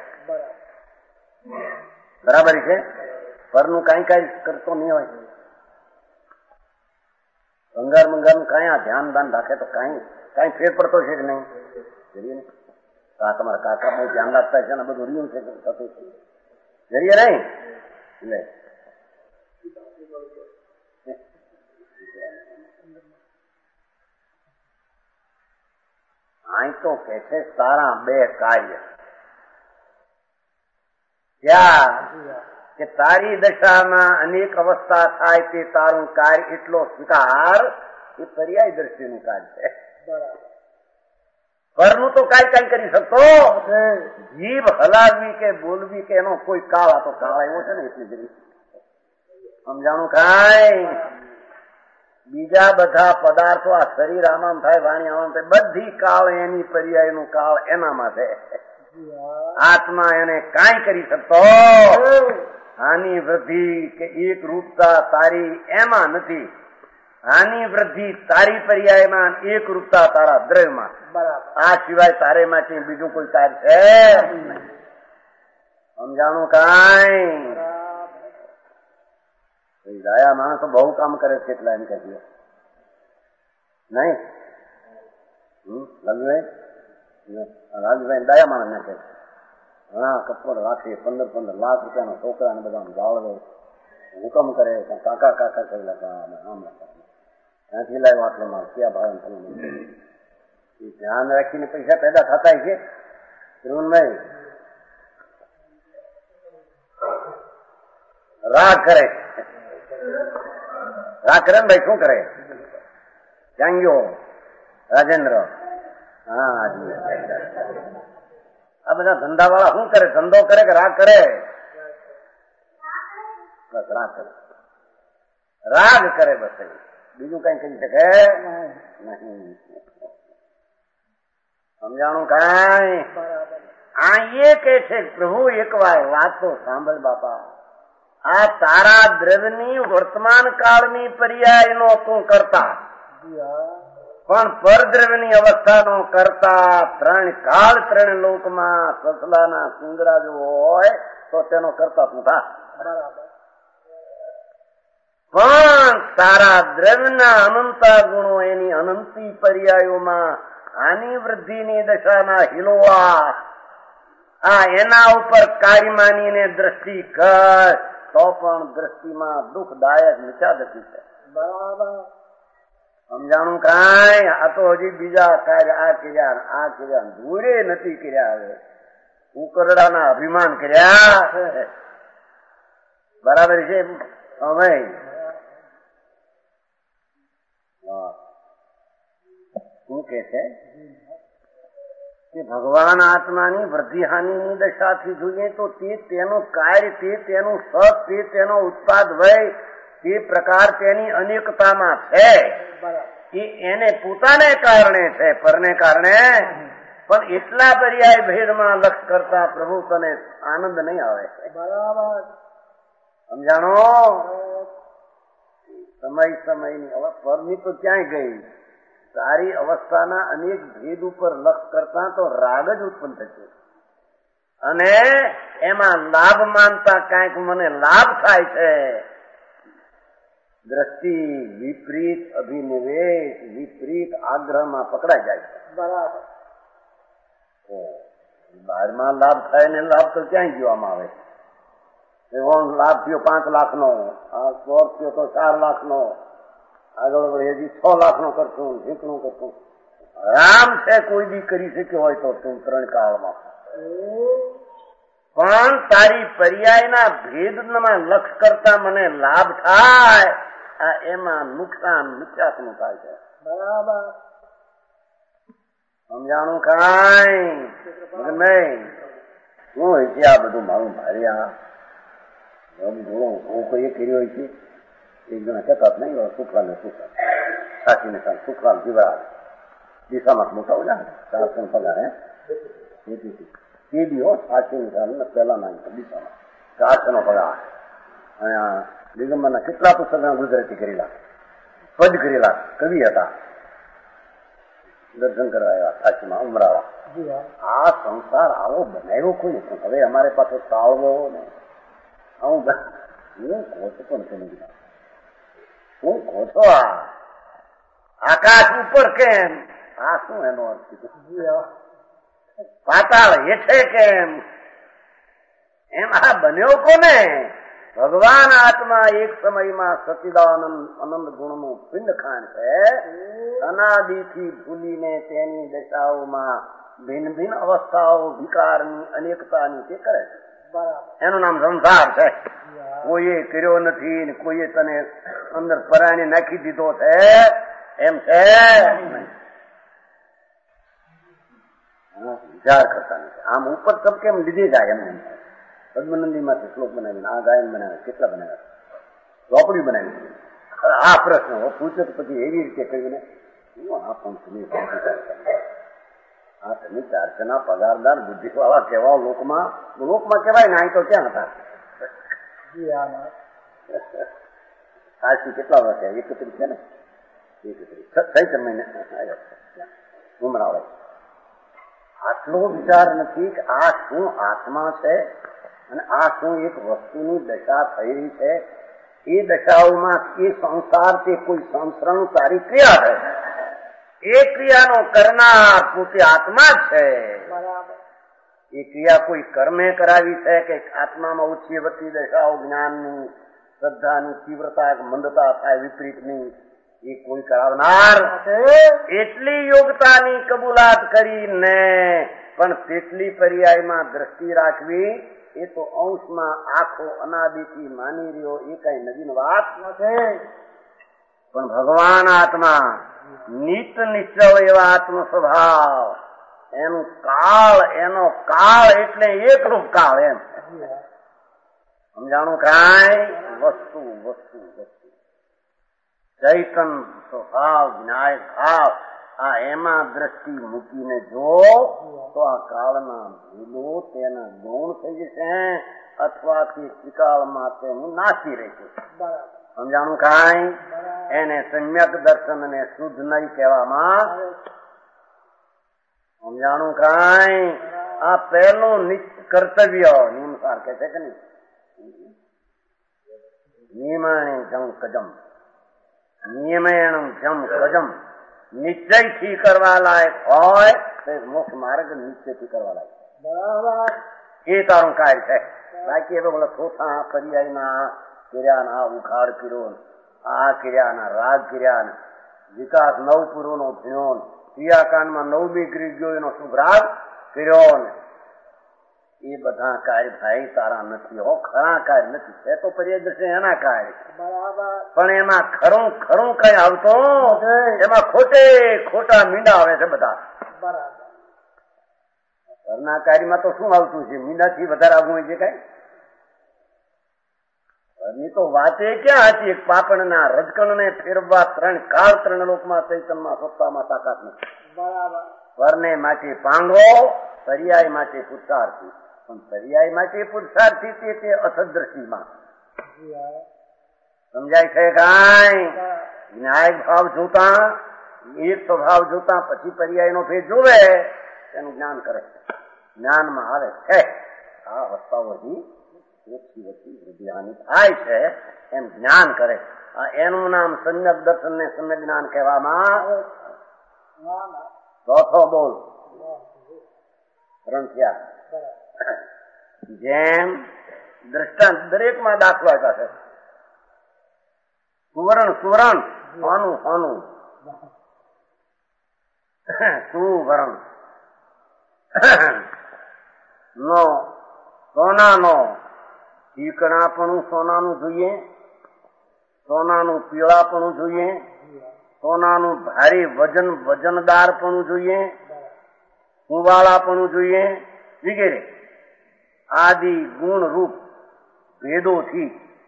બરાબર છે. પરનું કઈ કઈ કરતો નહીં હોય. ભંગાર મંગાર નું કઈ આ ધ્યાન દાન રાખે તો કઈ કઈ ફેર પડતો છે કે નહીં? તમારા કાકા બહુ ધ્યાન રાખતા છે ને બધું રહ્યું છે થતું છે. જરીએ નહીં એટલે અહીં તો કે છે તારા બે કાર્ય ત્યાં કે તારી દશામાં અનેક અવસ્થા થાય તે તારું કાર્ય એટલો સ્વીકાર એ પર્યાય દ્રષ્ટિનું કાર્ય છે. પરનું તો કાંઈ કાંઈ કરી શકતો. જીભ હલાવવી કે બોલવી કે એનો કોઈ કાળ આ તો કાળ એવો છે ને એટલી જરી. સમજાણું કાંઈ? બીજા બધા પદાર્થો આ શરીર આમાં થાય, વાણી આમાં થાય, બધી કાળ એની પર્યાયનું કાળ એનામાં છે. આત્મા એને કાંઈ કરી શકતો. હાની વૃદ્ધિ કે એક રૂપતા તારી એમાં નથી. હાની વૃદ્ધિ તારી પર્યાયમાં, એક રૂપતા તારા દ્રવ્યમાં. આ સિવાય તારે માટે બીજું કોઈ કાર્ય છે? સમજાણું કાંઈ? દયા માણસો બહુ કામ કરે છે એટલા એમ કહીએ નહીં. લાલભાઈ લાલભાઈ દયા માણસ ને કહે ઘણા કપડ રાખીએ, પંદર પંદર લાખ રૂપિયાના છોકરાને બધા જાળવે, હુકમ કરે, કાકા કાકા કરી લખા આમ લખા ત્યાંથી લાવ્યો આટલો માલ ક્યાં ભાવે એ ધ્યાન રાખીને પૈસા પેદા થતા છે. ધ્રુવનભાઈ રાગ કરે, રાગ કરે ને ભાઈ શું કરે? ક્યાં ગયો રાજેન્દ્ર? હા આ બધા ધંધા વાળા શું કરે? ધંધો કરે કે રાગ કરે? બસ રાગ કરે, રાગ કરે બસ, બીજું કઈ કહી શકે નહીં. સમજાણું કઈ? આ એ કે છે પ્રભુ એક વાર વાત તો સાંભળ બાપા, આ તારા દ્રવ્યની વર્તમાન કાળની પર્યાય નો તું કરતા, પણ પરદ્રવ્યની અવસ્થાનો કરતા ત્રણ કાળ ત્રણ લોકમાં સસલાના સિંગડા જો હોય તો તેનો કરતા તું થા. પણ તારા દ્રવ્યના અનંતા ગુણો એની અનંતી પર્યાયોમાં આની વૃદ્ધિની દશાના હિલોવા આ એના ઉપર કાયમાનીને દ્રષ્ટિ કર તો પણ દ્રષ્ટિમાં દુઃખદાયક નિચાદતી છે. બરાબર સમજાણું કાંઈ? આ તો હજી બીજા કાર્ય આ કર્યા આ કર્યા દૂરે નથી કર્યા, હવે ઉકરડાના અભિમાન કર્યા. બરાબર છે? હવે શું કે છે કે ભગવાન આત્માની વૃદ્ધિ હાનિની દશાથી જોઈએ તો તે તેનું કાર્ય, તે તેનું સત, તે તેનો ઉત્પાદ વય, તે પ્રકાર તેની અનેકતામાં છે. એ એને પોતાને કારણે છે, પરને કારણે. પણ એટલા પર્યાય ભેદમાં લક્ષ કરતા પ્રભુ તને આનંદ નહીં આવે. બરાબર સમજાણો? સમય સમયની પરની તો ક્યાંય ગઈ, સારી અવસ્થાના અનેક ભેદ ઉપર લક્ષ કરતા તો રાગ જ ઉત્પન્ન થશે, અને એમાં લાભ માનતા કાંઈક મને લાભ થાય છે. દ્રષ્ટિ વિપરીત અભિનિવેશ, વિપરીત આગ્રહમાં પકડાઈ જાય છે. બરાબર. બહારમાં લાભ થાય ને લાભ તો ક્યાંય જોવામાં આવે. એવો લાભ થયો પાંચ લાખ નો, આ સ્વર થયો તો ચાર લાખ નો, આગળ હજી છ લાખ નો કરશું, ઝીકણું કરશું. આરામ છે કોઈ બી કરી શક્યો હોય તો તું ત્રણ કાળમાં. પણ તારી પર્યાયના ભેદમાં લક્ષ કરતા મને લાભ થાય, આ એમાં નુકસાન મિથ્યાત્મક થાય છે. બરાબર સમજાણું કાંઈ? નહીં શું હોય છે આ બધું મારું ભારે આ હું કોઈ કર્યો હોય છે. એક જણા ચકાત નહીં સુખવાલ ને સુખવાલ સાચીને સાથ સુખવાલ જીવરાજ દિશામાં મોટા ઓલા ચારસો પગાર હે તે બી હો સાચી સાલ પહેલા ના દિશામાં ચારસો નો પગાર. અને દિગંબરના કેટલા પુસ્તક ગુજરાતી કરેલા, પદ કરેલા, કવિ હતા, દર્શન કરવા આવ્યા સાચીમાં ઉમરાવા. આ સંસાર આવો બનાવ્યો કોઈ નથી. હવે અમારે પાસે તાળવો ને આવું હું કોચ પણ સમજી ના હું કોચો આ આકાશ ઉપર કેમ, આ શું એનો અર્થ? પાતાળ હેઠે કેમ, એમ આ બન્યો કોને? ભગવાન આત્મા એક સમયમાં સચિદાનંદ અનંત ગુણનું પિંડખાન છે. અનાદિથી ભૂલીને તેની દશાઓમાં ભિન્ન ભિન્ન અવસ્થાઓ વિકારની અનેકતાની તે કરે છે. એનું નામ સંસાર છે. કોઈએ કર્યો નથી, કોઈએ તને અંદર પરાણી નાખી દીધો છે એમ છે. વિચાર કરતા નથી. આમ ઉપર તબ કેમ લીધી જાય એમ. પદ્મનંદી માંથી શ્લોક બનાવીને આ ગાયન બનાવે, કેટલા બનાવ્યા, ચોપડી બનાવી. આ પ્રશ્ન પૂછે તો પછી એવી રીતે કહ્યું ને હું આ પણ તમે આ તમે ચારસના પગારદાર બુદ્ધિવાળા કેવા લોકમાં લોકમાં કેવાય ને, અહીં તો ક્યાં હતા? આજથી કેટલા વર્ષ એકત્રીસ છે ને, એકત્રીસ થઈ મહિને ઉમરાવે. આટલો વિચાર નથી કે આ શું આત્મા છે અને આ શું એક વસ્તુની દશા થઈ રહી છે. એ દશાઓમાં એ સંસાર તે કોઈ સંસ્કરણ સારી ક્રિયા છે. એ ક્રિયાનો કરનાર પોતે આત્મા જ છે. એ ક્રિયા કોઈ કર્મે કરાવી છે કે આત્મામાં ઓછી વધતી દશાઓ જ્ઞાનની, શ્રદ્ધાની તીવ્રતા મંદતા થાય વિપરીતની, એ કોઈ કરાવનાર. એટલી યોગ્યતાની કબૂલાત કરીને પણ તેટલી પર્યાયમાં દ્રષ્ટિ રાખવી એ તો અંશમાં આખો અનાદિથી માની રહ્યો, એ કઈ નવીન વાત નથી. પણ ભગવાન આત્મા નિત નિશ્ચય એવા આત્મ સ્વભાવ, એનું કાળ, એનો કાળ એટલે એકરૂપ કાળ એમ. સમજાણું કાંઈ? વસ્તુ વસ્તુ વસ્તુ ચૈતન સ્વભાવ વિનાયક ભાવ આ એમાં દ્રષ્ટિ મૂકીને જો તો આ કાળના ભૂલો તેના ગુણ થઈ જશે અથવા તે ત્રિકાળમાં તેનું નાશી રહેશે. સમજાણું કાંઈ? એને સમ્યક દર્શન ને શુદ્ધ નહીં કહેવામાં. સમજાણું કાંઈ? આ પહેલું નિત્ય કર્તવ્ય નિયમસાર કે છે કે નહીં? નિયમણે જમ કજમ નિયમેણ જમ કજમ નિશ્ચયથી કરવા લાયક હોય તો મોક્ષ માર્ગ નિશ્ચયથી કરવા લાયક એ તારું કાર્ય છે. બાકી એ બોલે ચોથા પર્યાયના ક્રિયાના ઉખાડ કર્યો, આ ક્રિયાના રાગ ક્રિયા વિકાસ નવ પૂર્વ નો થયો, ક્રિયાકાંડમાં નવમી ક્રિય ગયો એનો શુભ રાગ કર્યો ને એ બધા કાર્ય ભાઈ તારા નથી હો, ખરા કાર્ય નથી. છે તો પર્યદર્શન એના કાર્ય પણ એમાં ખરું ખરું કઈ આવતો એમાં ખોટે ખોટા મીંડા આવે છે બધા. ઘરના કાર્યમાં તો શું આવતું છે? મીંડાથી વધારે આવવું હોય છે કઈ? ઘરની તો વાતે ક્યાં હતી? એક પાપણના રજકણ ને ફેરવવા ત્રણ કાળ ત્રણ લોકમાં ચૈતનમાં સત્તામાં તાકાત નથી. ઘરને માટે પાંગો, પર્યાય માટે પુરુષાર્થી. પણ પર્યાય માટે પુરુષાર્થી તે તે અસદ્રષ્ટિમાં સમજાય છે કાંઈ? ન્યાય ભાવ જોતા એક સ્વભાવ જોતા પછી પર્યાય નો ભેદ જોવે એનું જ્ઞાન કરે. જ્ઞાનમાં આવે છે આ અવસ્થાઓ હજી ઓછી ઓછી વૃદ્ધિહાની થાય છે એમ જ્ઞાન કરે. એનું નામ સમ્યક દર્શન ને સમ્યક જ્ઞાન કહેવામાં. ચોથો બોલ ત્રણ થયા. જેમ દ્રષ્ટાંત દરેકમાં દાખલો આપ્યા છે. સુવર્ણ સુવર્ણ સોનું સોનું સુવર્ણ નો સોનાનો ચીકણાપણું સોનાનું જોઈએ, સોનાનું પીળાપણું જોઈએ, સોનાનું ભારે વજન વજનદારપણું જોઈએ, કુંવાળાપણું જોઈએ વગેરે આદિ ગુણ રૂપ ભેદોથી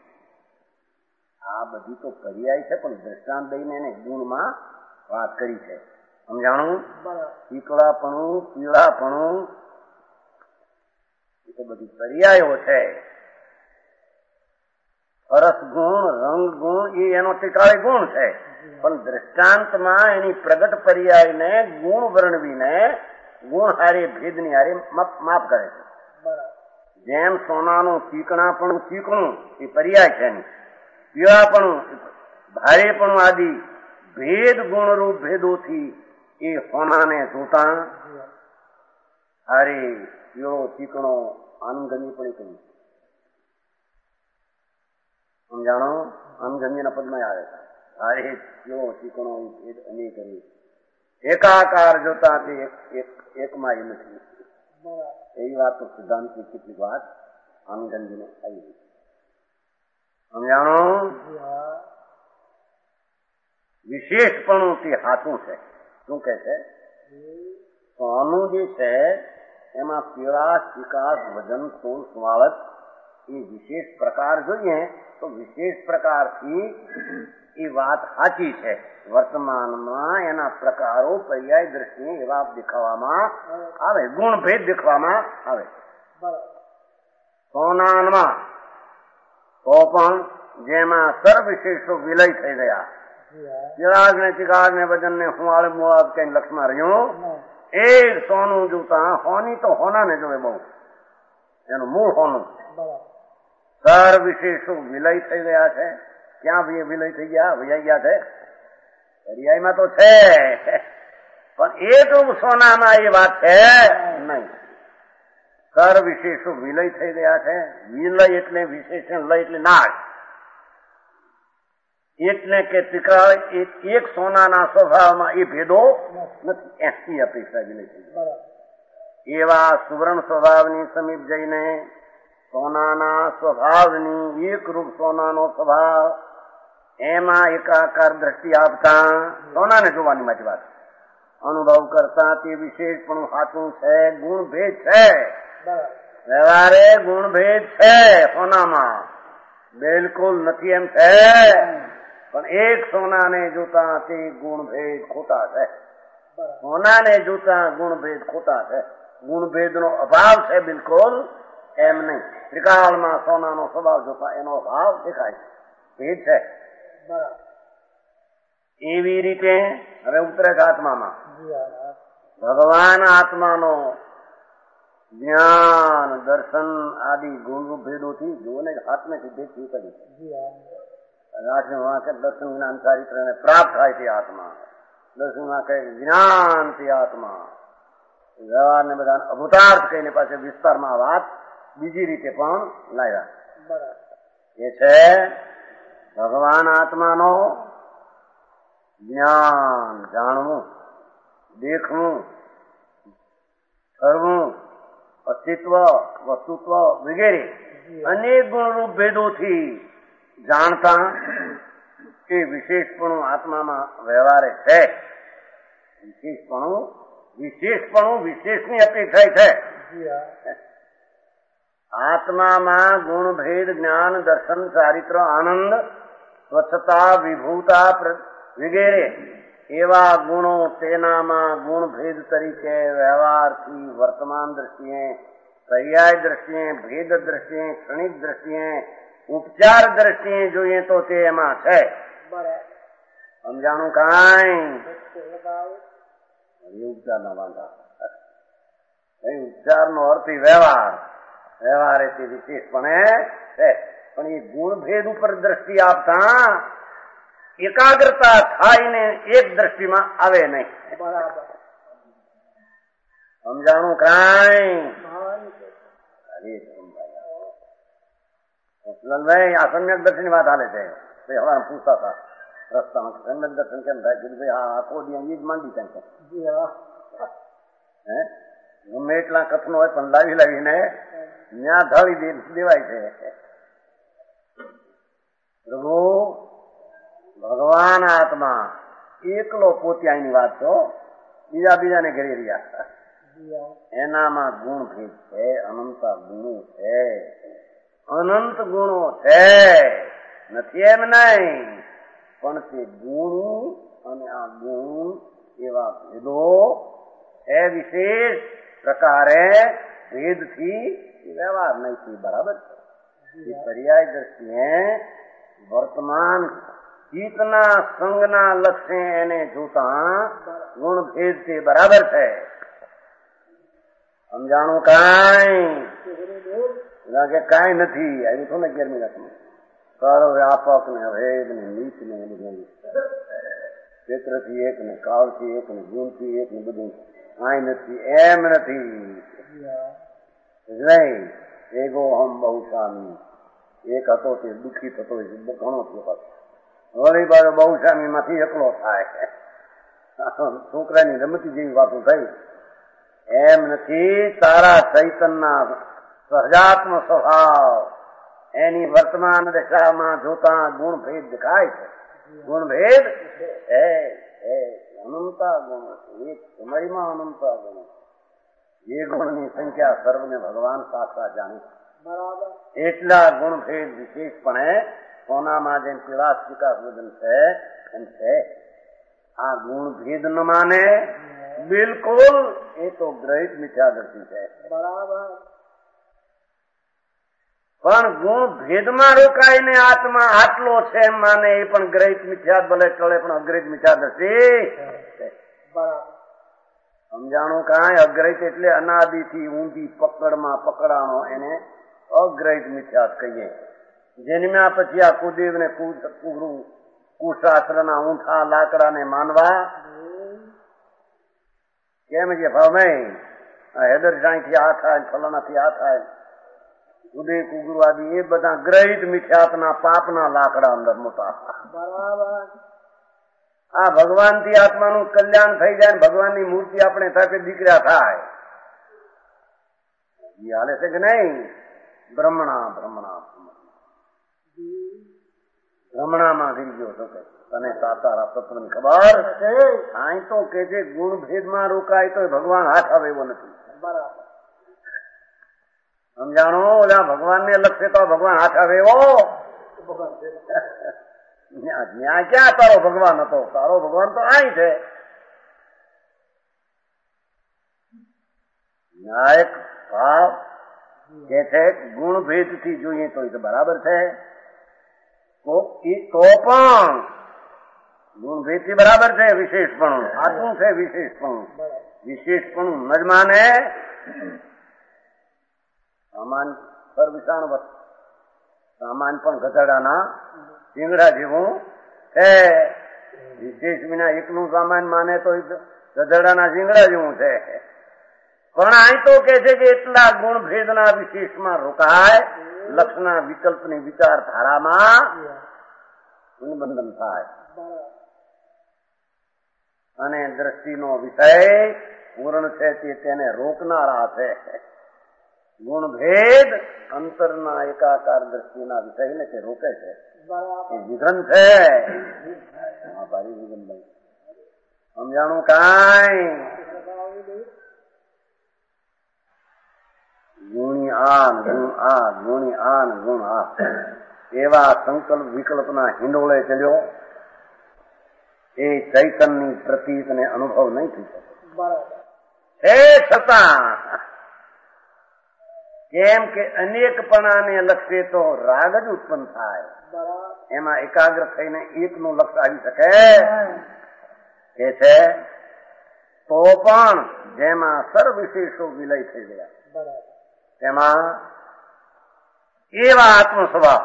આ બધી તો પર્યાય છે પણ દ્રષ્ટાંત દઈને એને ગુણમાં વાત કરી છે. સમજાણું? ચીકણાપણું પીળાપણું એ તો બધી પર્યાયો છે. રસ ગુણ રંગ ગુણ એ એનો ટીકાળે ગુણ છે પણ દ્રષ્ટાંતમાં એની પ્રગટ પર્યાયને ગુણ વર્ણવીને ગુણ હારે ભેદની હારે માપ કરે છે. જેમ સોનાનું ચીકણાપણું ચીકણું એ પર્યાય છે એની, પીળાપણું ભારેપણું આદિ ભેદ ગુણરૂપ ભેદોથી એ સોનાને જોતા હારે પીળો ચીકણો આનંદગમી પણ કહ્યું. સમજાણો? આનંદગમીના પદમાં આવે છે હારે પીળો ચીકણો ભેદ અનેક કરી એકાકાર જોતા તે એકમાં એ નથી. એવી વાત તો સિદ્ધાંતની કેટલીક વાત આનંદગમીને આવી. સમજાણો? વિશેષપણું તે હાથું છે. શું કે છે? સોનું જે છે એમાં પીળાશ વિકાસ વજન સ્થૂળ સ્વાળત એ વિશેષ પ્રકાર જોઈએ તો વિશેષ પ્રકારથી એ વાત સાચી છે. વર્તમાનમાં એના પ્રકારો પર્યાય દ્રષ્ટિએ એવા દેખાવામાં આવે, ગુણ ભેદ દેખવામાં આવે. સોનામાં તો પણ જેમાં સર્વવિશેષો વિલય થઈ ગયા, ચિરાગ ને ચિકાગ ને વજન ને હુંવાળે મુવાબ કઈ લક્ષમાં રહ્યું એ સોનું જોતા હોની તો હોના ને જોવે બહુ એનું મૂળ હોનું. સર્વવિશેષો વિલય થઈ ગયા છે. ક્યાં વિલય થઈ ગયા? વૈયા ગયા છે પર્યાયમાં તો છે પણ એ તો સોનામાં એ વાત છે નહીં. સર વિશેષો વિલય થઈ ગયા છે. વિલય એટલે વિશેષણ, લય એટલે નાશ. એટલે કે ટીકા એક સોનાના સ્વભાવમાં એ ભેદો નથી. એની અપેક્ષા વિલય થઈ ગયા. એવા સુવર્ણ સ્વભાવની સમીપ જઈને સોનાના સ્વભાવની એક રૂપ સોનાનો સ્વભાવ એમાં એકાકાર દ્રષ્ટિ આપતા સોનાને જોવાની માટે વાત અનુભવ કરતા તે વિશેષ પણ સાચું છે, ગુણ ભેદ છે વ્યવહારે ગુણ ભેદ છે સોનામાં, બિલકુલ નથી એમ છે, પણ એક સોનાને જોતા તે ગુણ ભેદ ખોટા છે. સોનાને જોતા ગુણ ભેદ ખોટા છે. ગુણ ભેદ નો અભાવ છે બિલકુલ એમ નહીં. ત્રિકાળમાં સોનાનો સ્વભાવ જોતા એનો અભાવ દેખાય છે, ભેદ છે. એવી રીતે હવે ઉતરે છે આત્મામાં. ભગવાન આત્માનો જ્ઞાન દર્શન આદિ ગુણ ભેદોથી જોને હાથને ભેદ થઈ કરી દર્શન જ્ઞાન ચારિત્ર પ્રાપ્ત થાય તે આત્મા. દર્શનમાં કઈ જ્ઞાન તે આત્મા. વ્યવહાર ને બધા અભૂતાર્થ કહીને પાછળ વિસ્તારમાં વાત બીજી રીતે પણ લાવ્યા. એ છે ભગવાન આત્માનો જ્ઞાન, જાણવું, દેખવું, કરવું, અસ્તિત્વ, વસ્તુત્વ વગેરે અનેક ગુણરૂપ ભેદોથી જાણતા કે વિશેષપણું આત્મામાં વ્યવહારે છે. વિશેષપણું વિશેષપણું વિશેષની અપેક્ષા છે. આત્મામાં ગુણ ભેદ જ્ઞાન દર્શન ચારિત્ર આનંદ સ્વચ્છતા વિભૂતા વગેરે એવા ગુણો તેનામાં ગુણ ભેદ તરીકે વ્યવહારથી વર્તમાન દ્રષ્ટિએ, પર્યાય દ્રષ્ટિએ, ભેદ દ્રષ્ટિએ, ક્ષણિક દ્રષ્ટિએ, ઉપચાર દ્રષ્ટિએ જોઈએ તો તે એમાં છે. સમજાણું કાંઈ? ઉપચાર ના વાંધા. ઉપચાર નો અર્થ વ્યવહાર, વ્યવહાર એ તે વિશેષપણે છે. પણ એ ગુણ ભેદ ઉપર દ્રષ્ટિ આપતા એકાગ્રતા થાયને એક દ્રષ્ટિમાં આવે નહીં. સમજાણું કાંઈ? ભાઈ આ સમ્યક દર્શન વાત હાલે છે. હવા પૂછતા હતા રસ્તામાં સમ્યક દર્શન કેમ થાય? કીધું ભાઈ હા આખો દી એ જ માંડી થાય. હે ગમે એટલા કથનો હોય પણ લાવી લાવીને ત્યાં ઢાળી દેવાય છે. પ્રભુ ભગવાન આત્મા એકલો પોત્યાની વાત છો, બીજા બીજાને ઘેરી રહ્યા. એનામાં ગુણ ભેદ છે, અનંતા ગુણો છે, અનંત ગુણો છે, નથી એમ નહીં. પણ તે ગુણ અને આ ગુણ એવા ભેદો છે વિશેષ પ્રકારે ભેદથી વ્યવહાર નહીં બરાબર છે. પર્યાય દ્રષ્ટિએ વર્તમાન ચિત્તના સંગના લક્ષ્ય એને જોતા ગુણ ભેદ તે બરાબર છે. સમજાણું કાંઈ? કે કાંઈ નથી આવ્યું છો ને અગિયારમી રકમ કર વ્યાપક ને ભેદ ને નીચ ને બધું ક્ષેત્રથી એક ને કાળથી એક ને ગુણથી એક ને બધું કાંઈ નથી એમ નથી. નહીં એગો હમ બહુ સ્વામી એક હતો તે દુઃખી થતો ઘણો થયો. વળી બાજુ બહુ સ્વામી માંથી એકલો થાય. છોકરાની રમતી જેવી વાતો થઈ એમ નથી. તારા ચૈતનના સહજાત્મ સ્વભાવ એની વર્તમાન દશામાં જોતા ગુણ ભેદ દેખાય છે. ગુણ ભેદ અનંતા ગુણ એક સમયમાં અનંતા ગુણ. એ ગુણની સંખ્યા સર્વને ભગવાન સાક્ષાત જાણે એટલા ગુણ ભેદ વિશેષપણે સોનામાં જેમ પીળાશ વિકાસ વજન છે એમ છે. આ ગુણ ભેદ ન માને બિલકુલ એ તો ગ્રહિત મિથ્યાદર્શી છે. બરાબર. પણ ગુણ ભેદમાં રોકાઈને આત્મા આટલો છે એમ માને એ પણ ગ્રહિત મિથ્યા ભલે ટળે પણ અગ્રહિત મિથ્યાદર્શી. બરાબર. સમજાણું કાંઈ? અગ્રહિત એટલે અનાદિથી ઊંધી પકડમાં પકડાણો એને અગ્રહિત મિથ્યાત કહીએ. જન્મ્યા પછી આ કુદેવ ને કુગરું કુશાસ્ત્રના ઊંઠા લાકડાને માનવા કેમ છે ભાવભાઈ? હેદરશાહીથી આ થાય, ફલાણાથી આ થાય, ઉદય કુગુરવાદી એ બધા ગ્રહિત મિથ્યાતના પાપના લાકડા અંદર મોટા. બરાબર. આ ભગવાનથી આત્માનું કલ્યાણ થઈ જાય, ભગવાનની મૂર્તિ આપણે સાથે દીકરા થાય એ હાલે છે કે નહીં? બ્રહ્મણા બ્રહ્મણા બ્રહ્મણામાં થઈ ગયો છો કે તને તારા તત્વની ખબર છે. અહીં તો કે છે ગુણ ભેદમાં રોકાય તો ભગવાન હાથ આવે એવો નથી. બરાબર. સમજાણો? ઓલા ભગવાન ને લક્ષે તો ભગવાન હાથ આવે એવો ન્યાય ક્યાં તારો ભગવાન હતો? તારો ભગવાન તો અહીં છે. ન્યાયક ભાવ કે છે ગુણ ભેદ થી જોઈએ તો એ તો બરાબર છે. તો પણ ગુણ ભેદ થી બરાબર છે. વિશેષપણું આ શું છે? વિશેષપણું વિશેષપણું ન જ માને. સામાન પર વિષાણ સામાન પણ ગધેડાના શિંગડા જેવું છે. વિશેષ વિના એકનું સામાન માને તો ગધેડાના શિંગડા જેવું છે. પણ અહીં તો કે છે કે એટલા ગુણ ભેદના વિશેષમાં રોકાય, લક્ષના વિકલ્પની વિચારધારામાં બંધન થાય અને દ્રષ્ટિનો વિષય પૂર્ણ છે તે તેને રોકનારા છે. ગુણ ભેદ અંતરના એકાકાર દ્રષ્ટિના વિષયને તે રોકે છે. એ વિઘન છે. ભારી વિઘન ભાઈ સમજાણું કાંઈ? ગુણી આ ગુણ આ ગુણી આ ગુણ આ એવા સંકલ્પ વિકલ્પના હિંડોળે ચડ્યો એ ચૈતનની પ્રતીત ને અનુભવ નહીં થઈ શકે. એ છતાં કેમ કે અનેકપણાને લક્ષે તો રાગ જ ઉત્પન્ન થાય. એમાં એકાગ્ર થઈને એકનું લક્ષ આવી શકે એ છે. તો પણ જેમાં સર્વવિશેષો વિલય થઈ ગયા તેમાં એવા આત્મ સ્વભાવ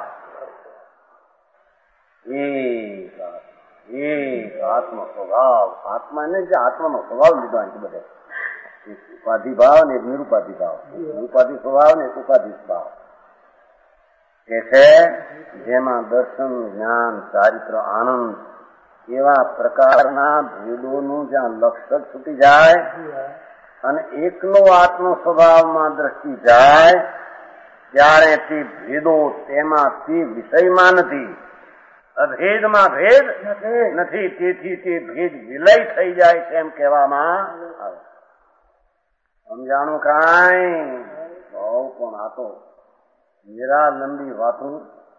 એક એક આત્મ સ્વભાવ આત્માને જે આત્માનો સ્વભાવ લીધો અહીં બધે ઉપાધિ ભાવ ને નિરુપાધિ ભાવ, નિરુપાધિ સ્વભાવ ને ઉપાધિ સ્વભાવ એ છે. જેમાં દર્શન જ્ઞાન ચારિત્ર આનંદ એવા પ્રકારના ભેદોનું જ્યાં લક્ષ્ય છૂટી જાય અને એકલો આત્મ સ્વભાવમાં દ્રષ્ટિ જાય ત્યારે તે ભેદો તેમાં તે વિષયમાં નથી, અભેદમાં ભેદ નથી. તેથી તે ભેદ વિલય થઈ જાય તેમ કહેવામાં આવે. સમજાણું કાંઈ? બહુ પણ આ તો નિરાલંબી વાતું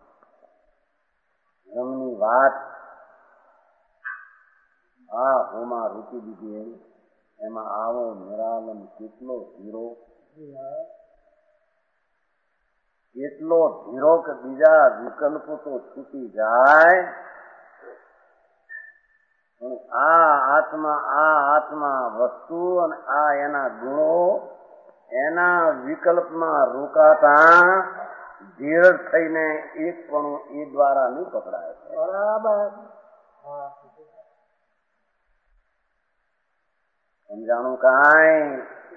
રમની વાત આ હોમાં રૂકી દીધી એમાં આવો નિરાલમ કેટલો ધીરો એટલો ધીરો કે બીજા વિકલ્પો તો છૂટી જાય. આ આત્મા આ આત્મા વસ્તુ અને આ એના ગુણો એના વિકલ્પમાં રોકાતા ધીર થઈને એક પણ એ દ્વારા નહીં પકડાય. બરાબર સમજાણું કાંઈ?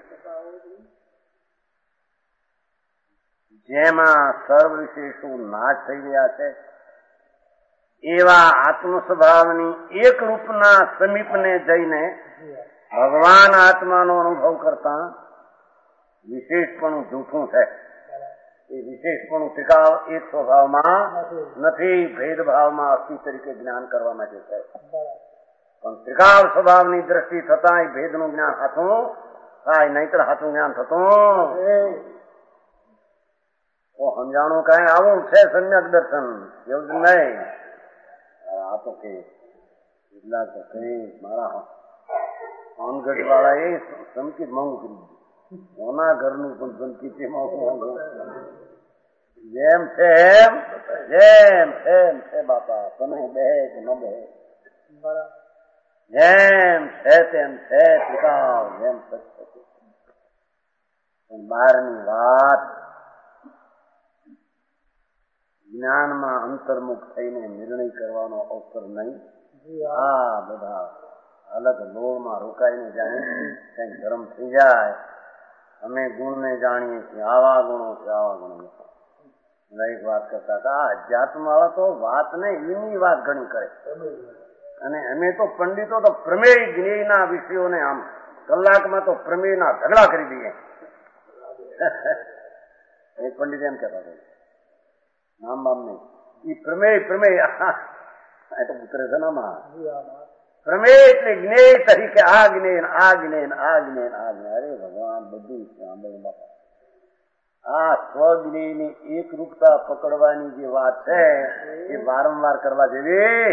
જેમાં સર્વ વિશેષો નાશ થઈ ગયા છે એવા આત્મ સ્વભાવની એક રૂપના સમીપને જઈને ભગવાન આત્માનો અનુભવ કરતા વિશેષપણું જૂઠું છે. એ વિશેષપણું ટીકાવ એક સ્વભાવમાં નથી, ભેદભાવમાં અસ્થિ તરીકે જ્ઞાન કરવા માટે છે. પણ ત્રિકાળ સ્વભાવની દ્રષ્ટિ થતા એ ભેદનું જ્ઞાન હાથું થાય, નહીતર હાથું જ્ઞાન થતું તો સમજાણું કઈ આવું છે. સમ્યક દર્શન એવું જ નહીં. આ તો કે એટલા તો કઈ મારા સોનગઢ વાળા એ સંકિત મોંઘું કરી દીધું. ઓના ઘરનું પણ સંકિત મોંઘું મોંઘું જેમ છે એમ જેમ એમ છે. બાપા તમે બે કે ન બે જેમ છે તેમ છે ટીકાવ જેમ પણ બહારની વાત જ્ઞાનમાં અંતર્મુખ થઈને નિર્ણય કરવાનો અવસર નહીં. આ બધા અલગ લોહમાં રોકાઈને જાય કઈક ગરમ થઈ જાય. અમે ગુણને જાણીએ છીએ, આવા ગુણો છે આવા ગુણો. એક વાત કરતા હતા આ અધ્યાત્મ વાળા તો વાત ને એની વાત ઘણી કરે અને અમે તો પંડિતો તો પ્રમેય જ્ઞેયના વિષયોને આમ કલાકમાં તો પ્રમેયના ઝઘડા કરી દઈએ. એક પંડિત એમ કહેતા હતા નામ બામ નહીં એ પ્રમેય પ્રમેય તો ઉતરે છે નામાં પ્રમેય એટલે જ્ઞેય તરીકે આ જ્ઞેય આ જ્ઞેય આ જ્ઞેય આ જ્ઞેય. અરે ભગવાન બધું સાંભળ્યું બાપા. આ સ્વજ્ઞેયની એક રૂપતા પકડવાની જે વાત છે એ વારંવાર કરવા જેવી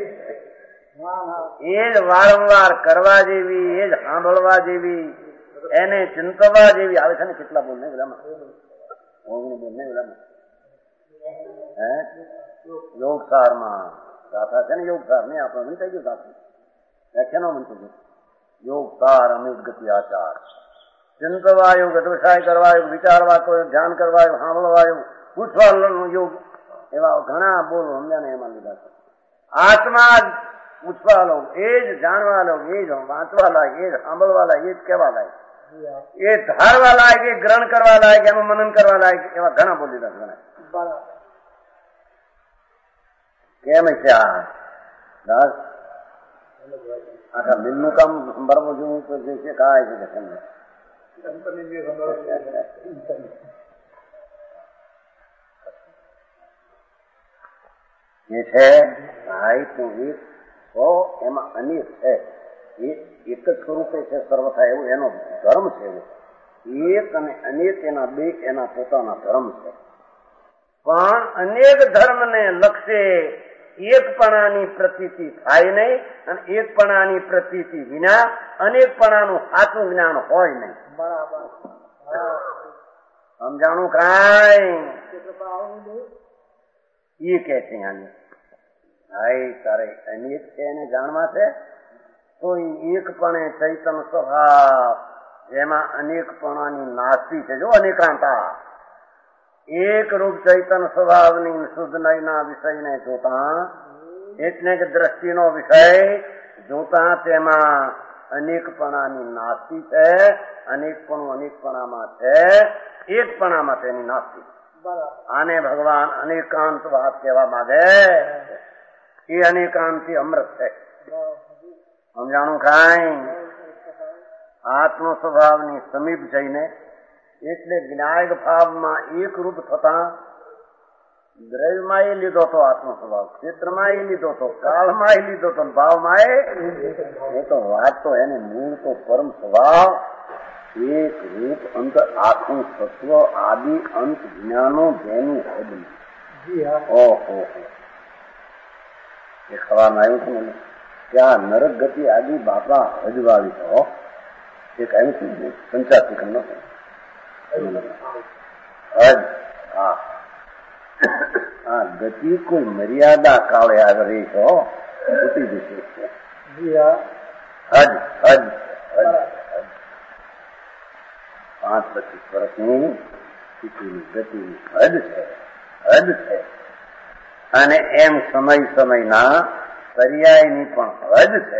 એ જ વારંવાર કરવા જેવી એ જ સાંભળવા જેવી એને ચિંતવા જેવી આવે છે ને. કેટલા બોલ ને બધામાં ઓગણી બોલ ને બધામાં હે યોગસારમાં ગાથા છે ને. યોગસાર નહીં આપણે મન થઈ ગયું ગાથું વ્યાખ્યાનો મન થઈ ગયું. યોગસાર અમિત ગતિ આચાર ચિંતવા યોગ અધવસાય કરવા યોગ વિચારવા તો ધ્યાન કરવા યોગ સાંભળવા યોગ પૂછવા યોગ એવા ઘણા બોલ સમજાને એમાં લીધા છે. આત્મા જ પૂછવા લોગ એ જ જાણવા લોગ એ જ વાંચવા લાયક એ જ સાંભળવા લાયક એ જ કહેવા લાયક એ ધારવા લાયક એ ગ્રહણ કરવા લાયક એનું મનન કરવા લાયક એવા ઘણા બોલ લીધા ઘણા. કેમ છે આ દાસ આખા બિલનું કામ બરાબર જોવું તો જે છે કાય છે તમને જે છે ભાઈ તો એક સો એમાં અનેક છે એ એક જ સ્વરૂપે છે સર્વથા એવું એનો ધર્મ છે. એક અને અનેક એના બે એના પોતાના ધર્મ છે. પણ અનેક ધર્મને લક્ષે એકપણાની પ્રતીતિ થાય નહીં અને એકપણાની પ્રતીતિ વિના અનેકપણાનું સાચું જ્ઞાન હોય નહીં. બરાબર સમજાણું કાંઈ એ કે છે આને ભાઈ તારે અનેક છે એને જાણવા છે તો એકપણે ચૈતન્ય સ્વભાવ જેમાં અનેકપણાની નાસ્તી છે. જો અનેકાંતા એક રૂપ ચૈતન્ય સ્વભાવની શુદ્ધ નયના વિષયને જોતા એટલે કે દ્રષ્ટિનો વિષય જોતા તેમાં અનેકપણાની નાસ્તી છે. અનેકપણું અનેકપણામાં છે એકપણામાં તેની નાસ્તી. આને ભગવાન અનેકાંત વાત કહેવા માંગે. એ અનેકાંતથી અમૃત છે. સમજાણું કાંઈ આત્મ સ્વભાવની સમીપ જઈને એટલે જ્ઞાયક ભાવમાં એક રૂપ થતા દ્રવ્યમાં એ લીધો હતો આત્મ સ્વભાવ ક્ષેત્રમાં એ લીધો હતો કાળમાં એ લીધો હતો ભાવમાં એ તો વાત તો એને મૂળ તો પરમ સ્વભાવ એક રૂપ અંત આખું તત્વ આદિ અંત જ્ઞાનો જેની હદ ઓહો એ ખવામાં આવ્યું છે મને કે આ નરક ગતિ આદિ બાપા હજવાળી તો એક આવ્યું છે પંચાસી ખંડ હજ હા આ ગતિ કોઈ મર્યાદા કાળે આવી રહી છો છૂટી જશે. હજ હજ હજ પાંચ પચીસ વર્ષની સ્થિતિની ગતિની હદ છે હદ છે અને એમ સમય સમયના પર્યાયની પણ હદ છે.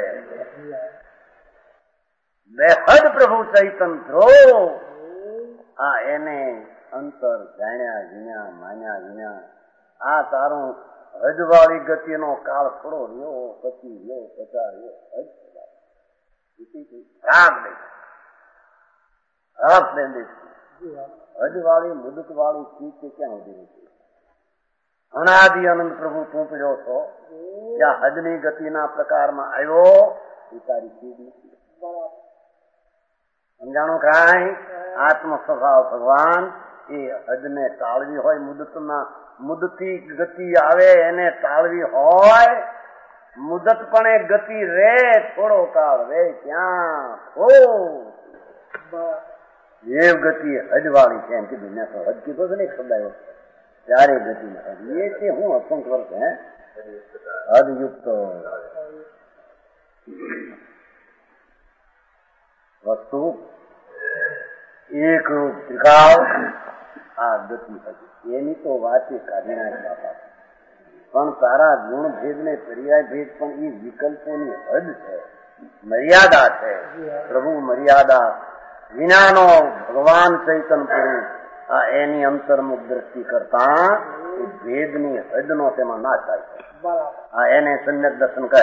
બેહદ પ્રભુ ચૈતન ધ્રુવ આ એને અંતર જાણ્યા વિના માન્યા વિના આ તારું હજવાળી ગતિનો કાળ થોડો રહ્યો પછી રહ્યો પચાસ રહ્યો હજ રાગ દે રાગ દે હજવાળી મુદત વાળી ચીજ કે ક્યાં ઉભી નથી. અનાદિ અનંત પ્રભુ તું પીડ્યો છો ત્યાં હજની ગતિના પ્રકારમાં આવ્યો એ તારી ચીજ નથી. સમજાણું કાંઈ આત્મ સ્વભાવ ભગવાન એ હદને ટાળવી હોય મુદતના મુદતી ગતિ આવે એને ટાળવી હોય મુદત પણ એ ગતિ રે થોડો કાળ રે ત્યાં હો એ ગતિ હદવાળી છે એમ કીધું મેં તો હદ કીધો છે ને એક શબ્દ આવ્યો ત્યારે ગતિ એ છે હું અસંખ વર્ષ હે હદયુક્ત વસ્તુ એક રૂપ ત્રિકાળ આ ગતિ હતી એની તો વાત એ કાઢી નાખી પણ તારા ગુણ ભેદ ને પર્યાય ભેદ પણ એ વિકલ્પોની હદ છે મર્યાદા છે. પ્રભુ મર્યાદા વિનાનો ભગવાન ચૈતન પુરુષ આ એની અંતર્મુખ દ્રષ્ટિ કરતા એ ભેદની હદનો તેમાં નાશ થાય છે. આ એને સમ્યક દર્શન કહે.